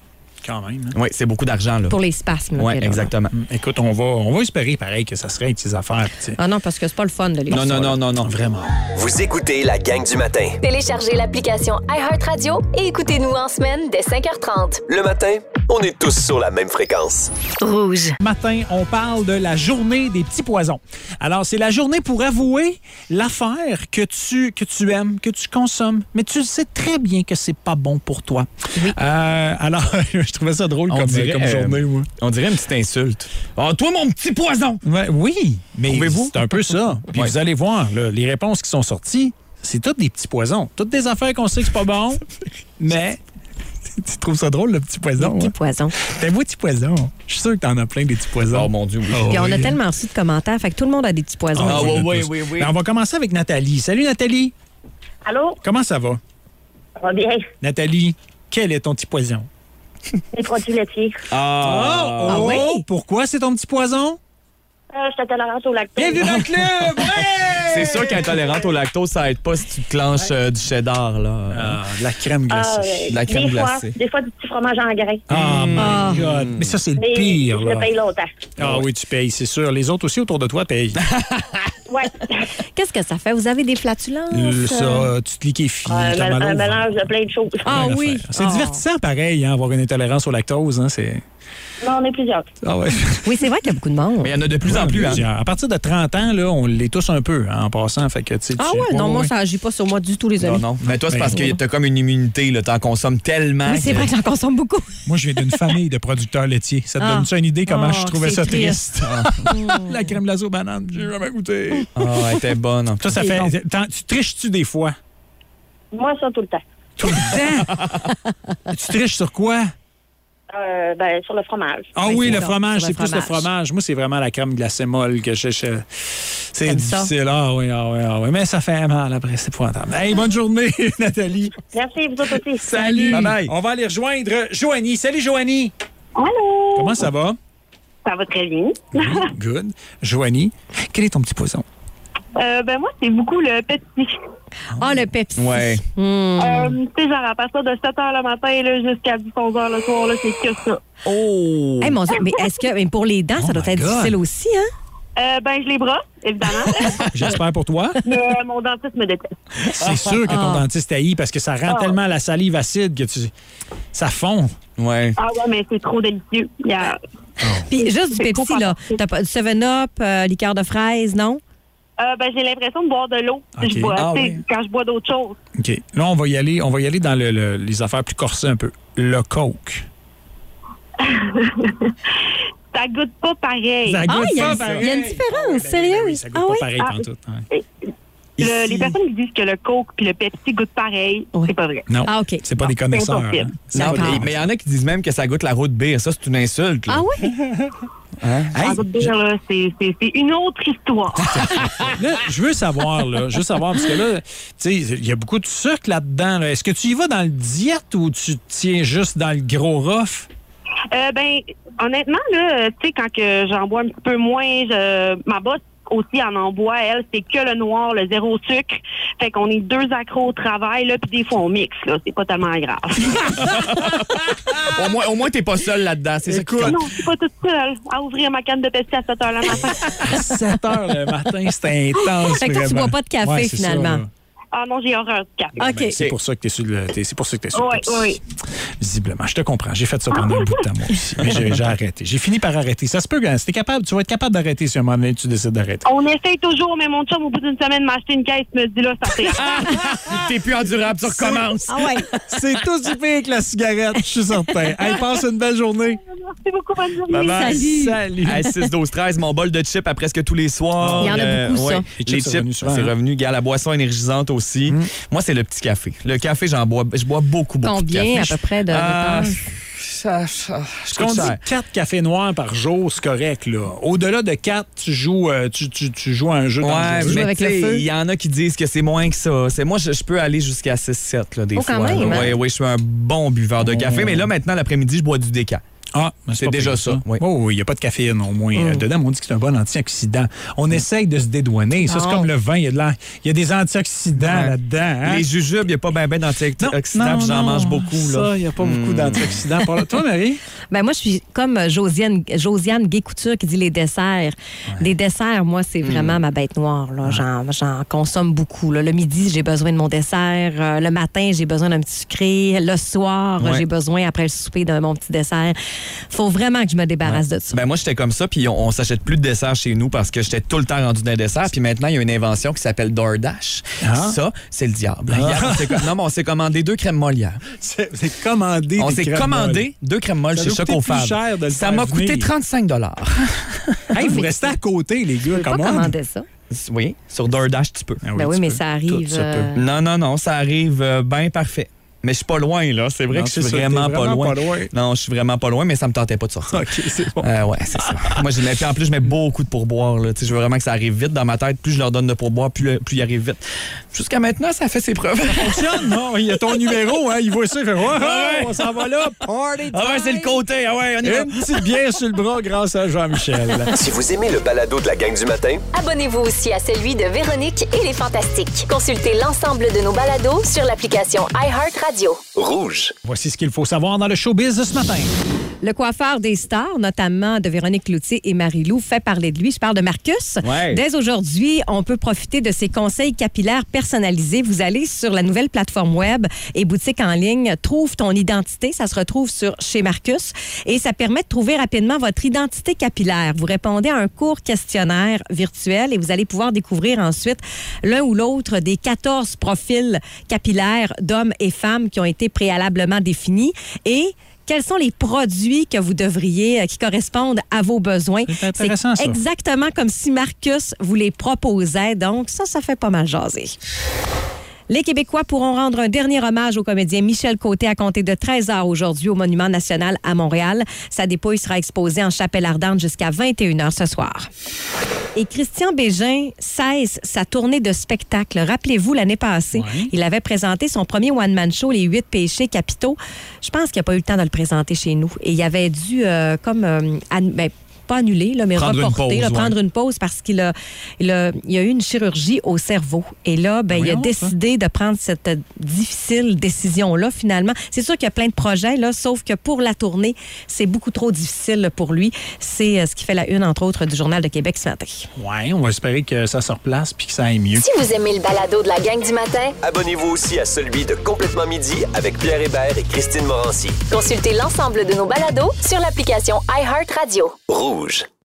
quand même. Hein. Oui, c'est beaucoup d'argent. Là. Pour les spasmes. Oui, exactement. Hum, Écoute, on va, on va espérer pareil que ça serait avec ces affaires. T'sais. Ah non, parce que c'est pas le fun de les Non, non, non, non, non. Vraiment. Vous écoutez la gang du matin. Téléchargez l'application iHeartRadio et écoutez-nous en semaine dès cinq heures trente. Le matin, on est tous sur la même fréquence. Rouge. Matin, on parle de la journée des petits poisons. Alors, c'est la journée pour avouer l'affaire que tu, que tu aimes, que tu consommes, mais tu sais très bien que c'est pas bon pour toi. Oui. Euh, alors, je trouvais ça drôle comme, dirait, comme journée, moi. On dirait une petite insulte. Oh, toi, mon petit poison! Ouais, oui, mais Trouvez-vous? c'est un peu ça. Puis Ouais. vous allez voir, là, les réponses qui sont sorties, c'est toutes des petits poisons. Toutes des affaires qu'on sait que c'est pas bon, mais... Tu trouves ça drôle, le petit poison? Les petits hein? poisons. T'aimes moi, petit poison? Je suis sûr que t'en as plein des petits poisons. Oh mon Dieu, oui. Oh, Puis on a oui. tellement reçu de commentaires, fait que tout le monde a des petits poisons. Ah, on oui, en a oui, tous. oui, oui. Ben, on va commencer avec Nathalie. Salut, Nathalie. Allô? Comment ça va? Ça va bien. Nathalie, quel est ton petit poison? Les produits laitiers. Ah, oh, oui? Pourquoi c'est ton petit poison? Euh, je suis intolérante au lactose. Bienvenue dans le club! Ouais! c'est sûr qu'intolérante au lactose, ça aide pas si tu te clenches euh, du cheddar, là. Ah, de la crème Ah, glacée. ouais. De la crème des glacée. Fois, des fois, du petit fromage en grain. Ah, my Ah. God. Mais ça, c'est le Mais pire, je là. le paye longtemps. Ah oui, tu payes, c'est sûr. Les autres aussi autour de toi payent. Ouais. Qu'est-ce que ça fait? Vous avez des flatulences? Euh, ça, tu te liquéfies, un, t'as mal un au ventre. mélange de plein de choses. Ah Plein oui. d'affaires. C'est Ah. divertissant, pareil, hein, avoir une intolérance au lactose. Hein, c'est... Non, on est plusieurs. Ah ouais. Oui, c'est vrai qu'il y a beaucoup de monde. Mais il y en a de plus en plus, hein. À partir de trente ans, là, on les touche un peu, hein, en passant. Fait que, tu sais, Ah tu- ouais, non, moi, ça agit pas sur moi du tout, les Non, amis. non. Mais toi, c'est Ben, parce que t'as comme une immunité, là. T'en consommes tellement. Oui, c'est que- vrai que j'en consomme beaucoup. Moi, je viens d'une famille de producteurs laitiers. Ça te Ah. donne-tu une idée comment Oh, je trouvais c'est ça triste. triste? La crème glacée aux bananes, j'ai jamais goûté. Ah, elle était bonne. Toi, ça C'est fait. bon. t'en- Tu triches-tu des fois? Moi, ça, tout le temps. Tout le temps? Tu triches sur quoi? Euh, ben, sur le fromage. Ah Oui, oui, c'est le ça, fromage, sur c'est le plus le fromage. fromage. Moi, c'est vraiment la crème glacée molle que je. je- C'est T'aimes ça? difficile. Ah oui, ah oui, ah oui. Mais ça fait mal après, c'est épouvantable. Hey, bonne journée, Nathalie. Merci, vous autres aussi. Salut. Bye bye. On va aller rejoindre Joanie. Salut, Joanie. Allô? Comment ça va? Ça va très bien. Good. Joanie, quel est ton petit poison? Euh, ben, moi, c'est beaucoup le petit. Ah, le Pepsi. Ouais. Hmm. Euh, tu sais, genre, à partir de sept heures le matin là, jusqu'à dix onze heures le soir, là, c'est que ça. Oh! Hey, mon Dieu, mais est-ce que mais pour les dents, Oh ça doit my être God. difficile aussi, hein? Euh, ben, je les brosse, évidemment. J'espère pour toi. Mais euh, mon dentiste me déteste. C'est sûr que ton Ah. dentiste haït parce que ça rend Ah. tellement la salive acide que tu... ça fond. Ouais. Ah ouais, mais c'est trop délicieux. Il y a... Puis juste du C'est Pepsi, trop là. T'as pas du seven up, euh, liqueur de fraise, non? Euh, ben, j'ai l'impression de boire de l'eau si Ok. je bois. Ah Tu sais, oui. quand je bois d'autres choses. OK. Là, on va y aller, on va y aller dans le- le- les affaires plus corsées un peu. Le Coke. Ça goûte pas pareil. Ça Ah, goûte il y a pas une- pareil. il y a une différence, Ben oui, ben sérieuse? oui, ça goûte Ah pas oui? pareil Ah. pantoute. Ouais. Le- Ici- les personnes qui disent que le Coke puis le Pepsi goûtent pareil, Oui. c'est pas vrai. Non, Ah, OK. c'est pas des connaisseurs. impossible. hein. C'est Non, pas des- mais mais il y en a qui disent même que ça goûte la route bière. Ça, c'est une insulte. Là. Ah oui? Hein? Hey, En goûte de dire, là, c'est c'est- c'est une autre histoire. là, je veux savoir, là, je veux savoir, parce que là, tu sais, il y a beaucoup de sucre là-dedans. là. Est-ce que tu y vas dans le diète ou tu te tiens juste dans le gros rough? Euh, ben, honnêtement, là, tu sais, quand que j'en bois un petit peu moins, je, ma boss aussi en en boit, elle, c'est que le noir, le zéro sucre. Fait qu'on est deux accros au travail, là, puis des fois on mixe, là. C'est pas tellement grave. Au moins, au moins t'es pas seul là-dedans. C'est ça qui compte. non, je suis pas toute seule à ouvrir ma canne de Pepsi à sept heures le matin. À sept heures le matin, c'est intense. Fait que toi, tu vraiment. bois pas de café, Ouais, c'est ça, finalement. là. Ah non, j'ai horreur du café. OK. Ben, c'est pour ça que t'es sur le. t'es- C'est pour ça que t'es sur le Oui, Pepsi. oui. Visiblement. Je te comprends. J'ai fait ça pendant un bout de temps, moi aussi. Mais j'ai j'ai arrêté. J'ai fini par arrêter. Ça se peut, hein, si t'es capable, tu vas être capable d'arrêter si à un moment donné, tu décides d'arrêter. On essaye toujours, mais mon chum, au bout d'une semaine, m'a acheté une caisse, me dit là, ça fait. T'es plus endurable, tu recommences. Ah ouais. C'est tout du pire que la cigarette, je suis certain. Hey, passe une belle journée. Merci beaucoup, bonne journée. Bye bye. Salut. Salut. À six, douze, treize, mon bol de chips à presque tous les soirs. Il y en a beaucoup, ça. ouais. Les Les chips, c'est revenu chips, souvent, c'est hein? revenu. Gars, la boisson énergisante aussi. Moi, c'est le petit café. Le café, j'en bois, je bois beaucoup, beaucoup de Combien, café. à peu près, de Ah, repas? ça, ça, je Ce qu'on trouve dit ça- quatre cafés noirs par jour, c'est correct. Là. Au-delà de quatre, tu joues, euh, tu, tu, tu joues à un jeu dans Ouais, le jeu. mais avec tu le sais, feu. il y en a qui disent que c'est moins que ça. C'est moi, je, je peux aller jusqu'à six sept là, des Oh, fois. quand même, là. hein? Ouais, ouais, je suis un bon buveur de café, mais là, maintenant, l'après-midi, je bois du déca. Ah, mais C'est pas déjà pire, ça, oui. Oh, il n'y a pas de caféine au moins. Mm. Euh, dedans, on dit que c'est un bon antioxydant. On essaye de se dédouaner. Ça, c'est Non. comme le vin. Il y a, de la- il y a des antioxydants Ouais. là-dedans. Hein? Les jujubes, il n'y a pas bien ben d'antioxydants, puis j'en mange beaucoup. Là. Ça, il n'y a pas beaucoup d'antioxydants. Par là. Toi, Marie? Ben moi, je suis comme Josiane, Josiane Gay-Couture qui dit les desserts. Les desserts, moi, c'est vraiment ma bête noire. Là. J'en, j'en consomme beaucoup. Là. Le midi, j'ai besoin de mon dessert. Euh, le matin, j'ai besoin d'un petit sucré. Le soir, Ouais. j'ai besoin, après le souper, de mon petit dessert. Faut vraiment que je me débarrasse de ça. Ben moi, j'étais comme ça, puis on, on s'achète plus de dessert chez nous parce que j'étais tout le temps rendu dans les desserts. Puis maintenant, il y a une invention qui s'appelle DoorDash. Ah. Ça, c'est le diable. Ah. Hier, on s'est co- non, mais on s'est commandé deux crèmes molles hier. C'est, c'est commandé On des s'est crèmes commandé molles. deux crèmes molles Ça chez doit coûter Choco plus Fab. cher de le Ça faire m'a coûté venir. trente-cinq dollars. Hey, vous restez à côté, les gars. Je peux pas Comment? commander ça. Oui, sur DoorDash, tu peux. Ah Ben oui, tu mais peux. ça arrive, Tout, ça peut. euh, Non, non, non, ça arrive euh, bien parfait. Mais je suis pas loin, là. C'est vrai Non, que je suis c'est ça, vraiment, t'es pas, vraiment loin. pas loin. Non, je suis vraiment pas loin, mais ça me tentait pas de sortir. OK, c'est bon. Euh, ouais, c'est ça. Moi, j'ai, puis en plus, je mets beaucoup de pourboire. Là. Tu sais, je veux vraiment que ça arrive vite dans ma tête. Plus je leur donne de pourboire, plus, le- plus il arrive vite. Jusqu'à maintenant, ça fait ses preuves. Ça fonctionne, non? Il y a ton numéro, hein? Il voit ça, il fait ouais, ouais, on s'en va là. Party Ah ouais, c'est le côté. Ah ouais, on y va. Une petite bière sur le bras grâce à Jean-Michel. Si vous aimez le balado de la gang du matin, Abonnez-vous aussi à celui de Véronique et les Fantastiques. Consultez l'ensemble de nos balados sur l'application iHeartRadio. rouge. Voici ce qu'il faut savoir dans le showbiz de ce matin. Le coiffeur des stars, notamment de Véronique Cloutier et Marie-Lou, fait parler de lui. Je parle de Marcus. Ouais. Dès aujourd'hui, on peut profiter de ses conseils capillaires personnalisés. Vous allez sur la nouvelle plateforme web et boutique en ligne Trouve ton identité. Ça se retrouve sur chez Marcus et ça permet de trouver rapidement votre identité capillaire. Vous répondez à un court questionnaire virtuel et vous allez pouvoir découvrir ensuite l'un ou l'autre des quatorze profils capillaires d'hommes et femmes qui ont été préalablement définis et quels sont les produits que vous devriez, euh, qui correspondent à vos besoins. C'est intéressant, ça. Exactement comme si Marcus vous les proposait. Donc, ça, ça fait pas mal jaser. Les Québécois pourront rendre un dernier hommage au comédien Michel Côté à compter de treize heures aujourd'hui au Monument national à Montréal. Sa dépouille sera exposée en chapelle ardente jusqu'à vingt et une heures ce soir. Et Christian Bégin cesse sa tournée de spectacle. Rappelez-vous, l'année passée, Ouais. il avait présenté son premier one-man show, Les Huit péchés capitaux. Je pense qu'il n'a pas eu le temps de le présenter chez nous. Et il avait dû, euh, comme... euh, annu- ben, pas annuler, là, mais Prendre une reporter, pause, là, ouais. prendre une pause parce qu'il a, il a, il a eu une chirurgie au cerveau. Et là, ben, il a Voyons, décidé de prendre cette euh, difficile décision-là, finalement. C'est sûr qu'il y a plein de projets, là, sauf que pour la tournée, c'est beaucoup trop difficile pour lui. C'est euh, ce qui fait la une, entre autres, du Journal de Québec ce matin. Ouais, on va espérer que ça se replace puis que ça aille mieux. Si vous aimez le balado de la gang du matin, abonnez-vous aussi à celui de Complètement Midi avec Pierre Hébert et Christine Morancy. consultez l'ensemble de nos balados sur l'application iHeartRadio. Rouge.